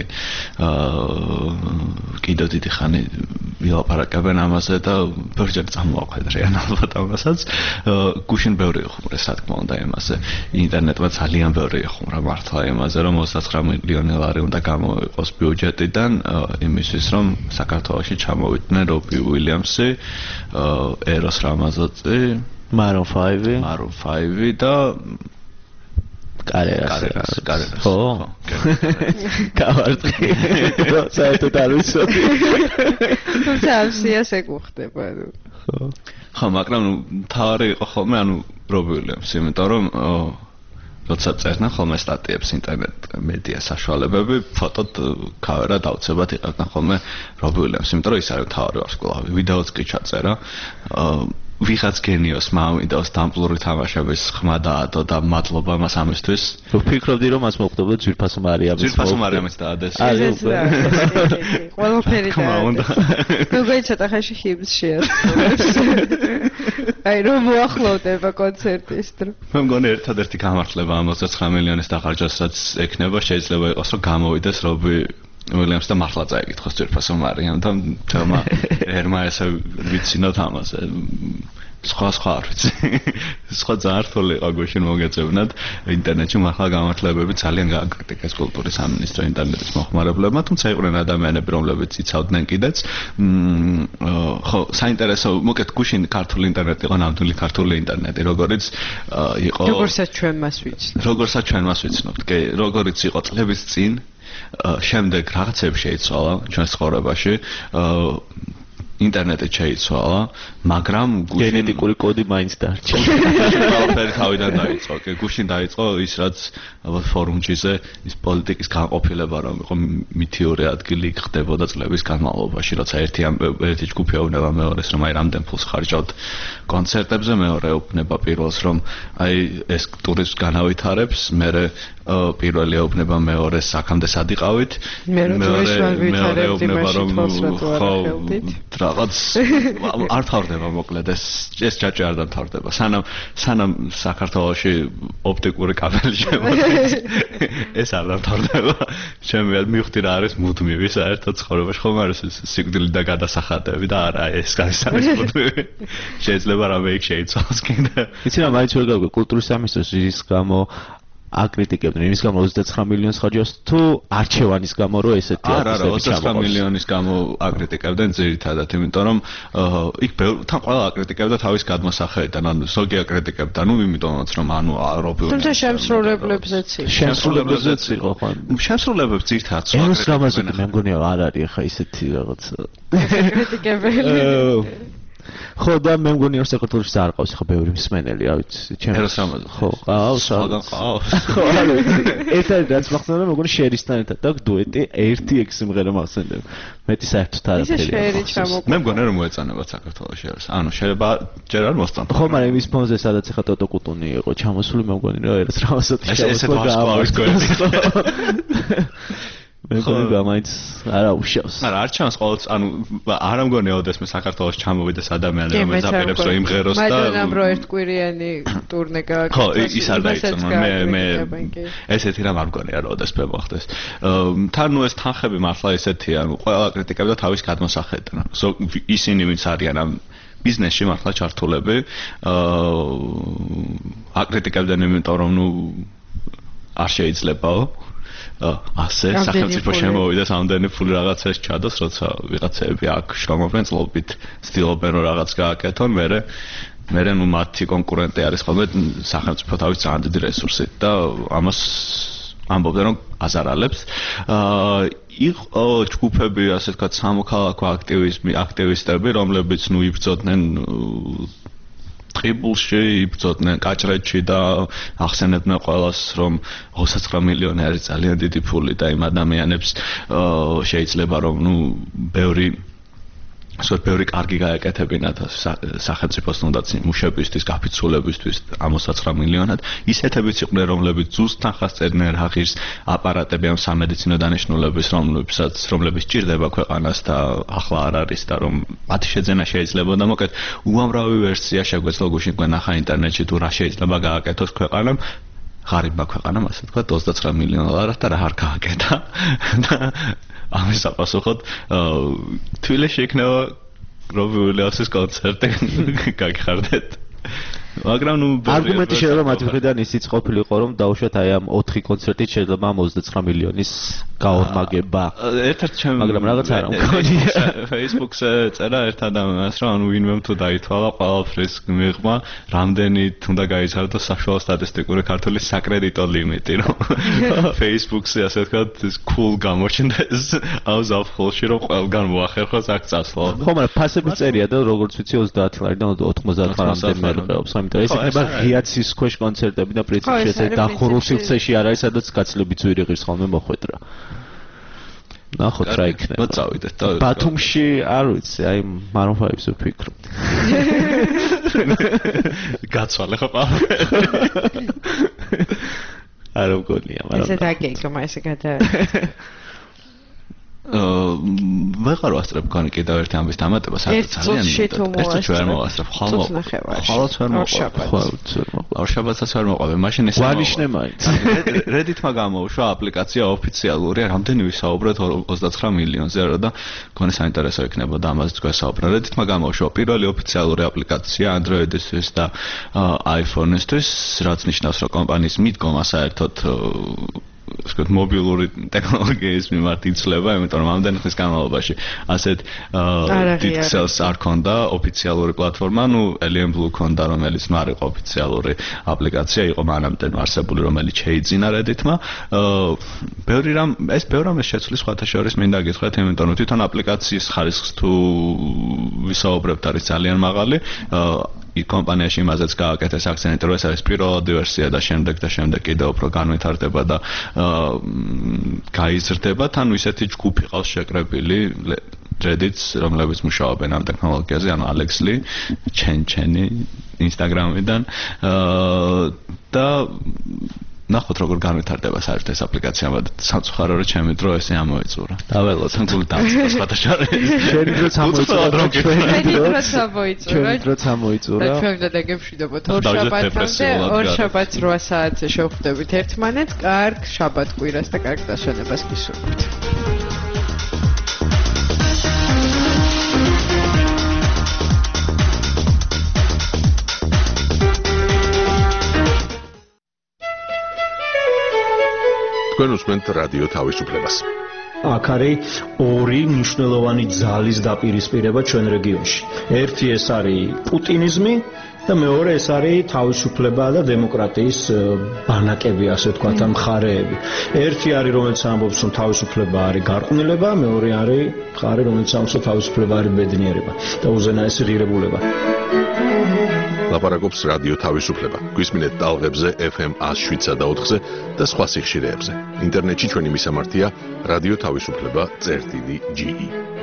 აა კიდევ დიდი ხანი ვილაპარაკებენ ამაზე და ბევრჯერ წამოაყვედრიან ალბათ ამასაც. გუშინ ბევრი იხუმრეს, რა თქმა უნდა, იმაზე. ინტერნეტმა ძალიან ბევრი იხუმრა მართლა იმაზე, რომ ოცდაცხრა მილიონი ლარი უნდა გამოიყოს ბიუჯეტიდან იმისთვის, რომ საქართველოში ჩამოვიდნენ რობი უილიამსი, ეროს რამაზოწი, მარონ ფაივი, მარონ ფაივი და კარერას, კარერას. ხო. გავარტყი. საერთოდ არ ვიცოდი. თუმცა ამ სიას ეკუხდება. ხო. ხო, მაგრამ თავარი იყო ხოლმე, ანუ რობი უილიამსი, იმიტომ რომ როცა წერდნენ ხოლმე სტატიებს ინტერნეტ მედია საშუალებები, ფოტოდ კამერა დაუცებად იყავდნენ ხოლმე რობი უილიამსი, იმიტომ რომ ის არის მთავარი ვარსკვლავი. ვიდეოც კი ჩაწერა. ვიღაც გენიოს მამიდოს დამპლური თამაშების ხმა დაადო და მადლობა მას ამისთვის. ვფიქრობდი რომ მას მოხდებოდა ძვირფასო მარიამის. ძვირფასო მარიამის დაადეს. ყველაფერი დაადეს. გუგლი ცოტა ხანში ჰიმს შეასრულებს. აი რომ მოახლოვდება კონცერტის დრო. მე მგონი ერთადერთი გამართლება ამ ოცდაცხრა მილიონის დახარჯვასაც ექნება, შეიძლება იყოს რომ გამოვიდეს რობი უილიამს და მართლა წაიკითხოს ძვირფასო მარიამ და თემა ერმა ესე ვიცინოთ ამაზე. სხვა სხვა არ ვიცი. სხვა ძართული იყო გუშინ მოგეწევნათ ინტერნეტში მართლა გამართლებები ძალიან გააკრიტიკეს კულტურის სამინისტრო ინტერნეტის მოხმარებლებმა, თუმცა იყვნენ ადამიანები, რომლებიც იცავდნენ კიდეც. ხო, საინტერესო, მოკეთ გუშინ ქართული ინტერნეტი იყო ნამდვილი ქართული ინტერნეტი, როგორიც იყო როგორცაც ჩვენ მას ვიცნობთ. როგორცაც ჩვენ მას ვიცნობთ, კი, როგორიც იყო წლების წინ. შემდეგ რაღაცები შეიცვალა ჩვენს ცხოვრებაში. ინტერნეტი შეიცვალა, მაგრამ გენეტიკური კოდი მაინც დარჩა. ყველაფერი თავიდან დაიწყო. კი, გუშინ დაიწყო ის, რაც ალბათ ფორუმჯიზე ის პოლიტიკის განყოფილება რომ იყო მითიური ადგილი ხდებოდა წლების განმავლობაში, როცა ერთი ერთი ჯგუფი ეუბნება მეორეს, რომ აი რამდენ ფულს ხარჯავთ კონცერტებზე, მეორე ეუბნება პირველს, რომ აი ეს ტურისტს განავითარებს, მერე პირველი ეუბნება მეორეს აქამდე სად იყავით, მეორე ეუბნება რომ ხო რაღაც არ თავდება მოკლედ ეს ეს ჯაჭვი არ დამთავრდება. სანამ სანამ საქართველოში ოპტიკური კაბელი შემოდის, ეს არ დამთავრდება. ჩემი მივხვდი რა არის მუდმივი საერთოდ ცხოვრებაში, ხომ არის სიკვდილი და გადასახადები და არა ეს არის მუდმივი. შეიძლება რამე იქ შეიცვალოს კიდე. იცი რა მაინც ვერ გავიგე კულტურის სამინისტროს ის გამო აკრიტიკებდნენ იმის გამო ოცდაცხრა მილიონს ხარჯავს თუ არჩევანის გამო რომ ესეთი არა არა ოცდაცხრა მილიონის გამო აკრიტიკებდნენ ძირითადად იმიტომ რომ იქ თან ყველა აკრიტიკებდა თავის გადმოსახედიდან ანუ ზოგი აკრიტიკებდა ნუ იმიტომაც რომ ანუ რობილ თუმცა შემსრულებლებზეც შემსრულებლებზეც იყო ხო შემსრულებლებს ძირითადად ეროს რამაზოთი მე მგონი არ არის ხა ისეთი რაღაცა აკრიტიკებელი ხო და მე მგონი რომ საქართველოს არ ყავს ხა ბევრი მსმენელი რა ვიცი ჩემს ეროს რამაზოთი ხო ყავს სხვაგან ყავს ხო არა ერთად რაც მახსოვდა მეგონი შერისთან ერთად და დუეტი ერთი ექს სიმღერა მახსენდება მეტი საერთოდ არაფერი მე მგონი რომ მოეწონებათ საქართველოში არის ანუ შეიძლება ჯერ არ მოსწონთ ხო მაგრამ იმის ფონზე სადაც ხა ტოტო კუტუნი იყო ჩამოსული მე მგონი რომ ეროს რამაზოთი ეს ესეთ ვარსკვლავის გვერდით მე მგონი მაინც არა უშავს. არა, არ ჩანს ყოველთვის, ანუ არ ამგონია ოდესმე საქართველოს ჩამოვიდეს ადამიანები, რომელიც აპირებს რომ იმღეროს და მაგრამ რო ერთკვირიანი ტურნე გააკეთოს. ხო, ის არ დაიწუნა. მე მე ესეთი რამ არ მგონია რომ ოდესმე მოხდეს. თან ნუ ეს თანხები მართლა ესეთია, ანუ ყველა კრიტიკებდა თავის გადმოსახედიდან. ისინი ვინც არიან ამ ბიზნესში მართლა ჩართულები, აა აკრიტიკებდნენ იმიტომ რომ ნუ არ შეიძლებაო ასე სახელმწიფო შემოვიდეს ამდენი ფული რაღაცას ჩადოს, როცა ვიღაცები აქ შრომობენ წლობით, ცდილობენ რომ რაღაც გააკეთონ, მერე მერე ნუ მათი კონკურენტი არის ხოლმე სახელმწიფო თავის ძალიან დიდი რესურსით და ამას ამბობდნენ რომ აზარალებს. აა იყო ჯგუფები, ასე ვთქვათ, სამოქალაქო აქტივიზმი, აქტივისტები, რომლებიც ნუ იბრძოდნენ ტყიბულში, იბრძოდნენ კაჭრეთში და ახსენებდნენ ყველას, რომ ოცდათხმეტ მილიონი არის ძალიან დიდი ფული და იმ ადამიანებს შეიძლება რომ ნუ ბევრი სულ ბევრი კარგი გააკეთებინათ სახელმწიფოს თუნდაც მუშებისთვის, გაფიცულებისთვის ამ ოცდათხმეტ მილიონად. ისეთებიც იყვნენ, რომლებიც ზუსტ თანხას წერდნენ რა ღირს აპარატები ამ სამედიცინო დანიშნულების, რომლებსაც რომლებიც ჭირდება ქვეყანას და ახლა არ არის და რომ მათი შეძენა შეიძლებოდა. მოკეთ, უამრავი ვერსია შეგვეძლო გუშინ გვენახა ინტერნეტში თუ რა შეიძლება გააკეთოს ქვეყანამ. ღარიბმა ქვეყანამ, ასე ვთქვათ, ოცდათხმეტ მილიონ დოლარად და რა არ გააკეთა. ამის საპასუხოდ თბილისში იქნება რობი უილიამსის კონცერტი გაგიხარდეთ. მაგრამ ნუ არგუმენტი შეიძლება მათი მხრიდან ისიც ყოფილიყო რომ დაუშვათ აი ამ ოთხი კონცერტით შეიძლება ამ ოცდათხმეტ მილიონის გაორმაგება. ერთ-ერთ ჩემ მაგრამ რაღაც არ მგონია. Facebook-ზე წერა ერთ ადამიანს რომ ანუ ვინმე თუ დაითვალა ყველაფრის მიღმა რამდენი თუნდა გაიზარდოს საშუალო სტატისტიკური ქართული საკრედიტო ლიმიტი რომ Facebook-ზე ასე ვთქვათ ის cool გამოჩნდეს ამ ზაფხულში რომ ყველგან მოახერხოს აქ წასვლა. ხო, მაგრამ ფასების წერია და როგორც ვიცი ოცდაათი ლარიდან ოთხმოცდაათი ლარამდე მერყეობს. ამიტომ ეს იქნება ღიაცის ქვეშ კონცერტები და პრინციპში ესე დახურულ სივრცეში არ არის, სადაც კაცლები ძვირი ღირს ხოლმე მოხვედრა. ნახოთ რა იქნება. მოწავიდეთ და ბათუმში არ ვიცი, აი მაროფაებს ვფიქრობ. გაცვალე ხო პავ. არ მგონია, მაგრამ ესე დაგეგმა ესე გადა. აა ვეღარ ვასწრებ გან კიდევ ერთი ამბის დამატებას, არის ძალიან ეს თუ ვერ მოვასწრებ, ხალხო. ხალხო ვერ მოყვება. ორ შაბათს ვერ მოყვება. მაშინ ესე ვანიშნე მაინც. Reddit-მა გამოუშვა აპლიკაცია ოფიციალური, რამდენი ვისაუბრეთ ოცდათხმეტ მილიონზე რა და მგონი საინტერესო იქნებოდა ამაზე გვესაუბრა. Reddit-მა გამოუშვა პირველი ოფიციალური აპლიკაცია Android-ისთვის და iPhone-ისთვის, რაც ნიშნავს, რომ კომპანიის მიდგომა საერთოდ ვთქვათ მობილური ტექნოლოგიის მიმართ იცვლება, იმიტომ რომ ამდენი ხნის განმავლობაში ასეთ დიდ ქსელს არ ქონდა ოფიციალური პლატფორმა, ნუ Alien Blue ქონდა, რომელიც ნუ არ იყო ოფიციალური აპლიკაცია, იყო მანამდე არსებული, რომელიც შეიძინა Reddit-მა. ბევრი რამ, ეს ბევრი რამ შეცვლის სხვათა შორის მინდა გითხრათ, იმიტომ რომ თვითონ აპლიკაციის ხარისხს თუ ვისაუბრებთ არის ძალიან მაღალი. იქ კომპანიაში იმაზეც გააკეთეს აქცენტი, რომ ეს არის პირველადი ვერსია და შემდეგ და შემდეგ კიდევ უფრო განვითარდება და გაიზრდება, თან ისეთი ჯგუფი ყავს შეკრებილი Reddit-ს, რომლებიც მუშაობენ ამ ტექნოლოგიაზე, ანუ Alex Lee, Chen Chen-ი Instagram-იდან და ნახოთ როგორ განვითარდება საერთოდ ეს აპლიკაცია, მაგრამ სამწუხარო რომ ჩემი დრო ესე ამოიწურა. დაველოთ თუნდაც დამწყოს ხათაშარი. შენი დროც ამოიწურა, ჩვენი დროც ამოიწურა. ჩვენი დროც ამოიწურა. და ჩვენ და გებშვიდობთ ორ შაბათამდე, ორ შაბათს რვა საათზე შევხვდებით ერთმანეთს. კარგ შაბათ კვირას და კარგ დასვენებას გისურვებთ. თქვენ უსმენთ რადიო თავისუფლებას. აქ არის ორი მნიშვნელოვანი ძალის დაპირისპირება ჩვენ რეგიონში. ერთი ეს არის პუტინიზმი და მეორე ეს არის თავისუფლება და დემოკრატიის ბანაკები, ასე ვთქვათ, ამ მხარეები. ერთი არის რომელიც ამბობს რომ თავისუფლება არის გარყვნილება, მეორე არის მხარე რომელიც ამბობს რომ თავისუფლება არის ბედნიერება და უზენაესი ღირებულება. ლაპარაკობს რადიო თავისუფლება. გვისმინეთ ტალღებზე F M one oh seven და ოთხზე და სხვა სიხშირეებზე. ინტერნეტში ჩვენი მისამართია რადიო თავისუფლება წერტილი G E.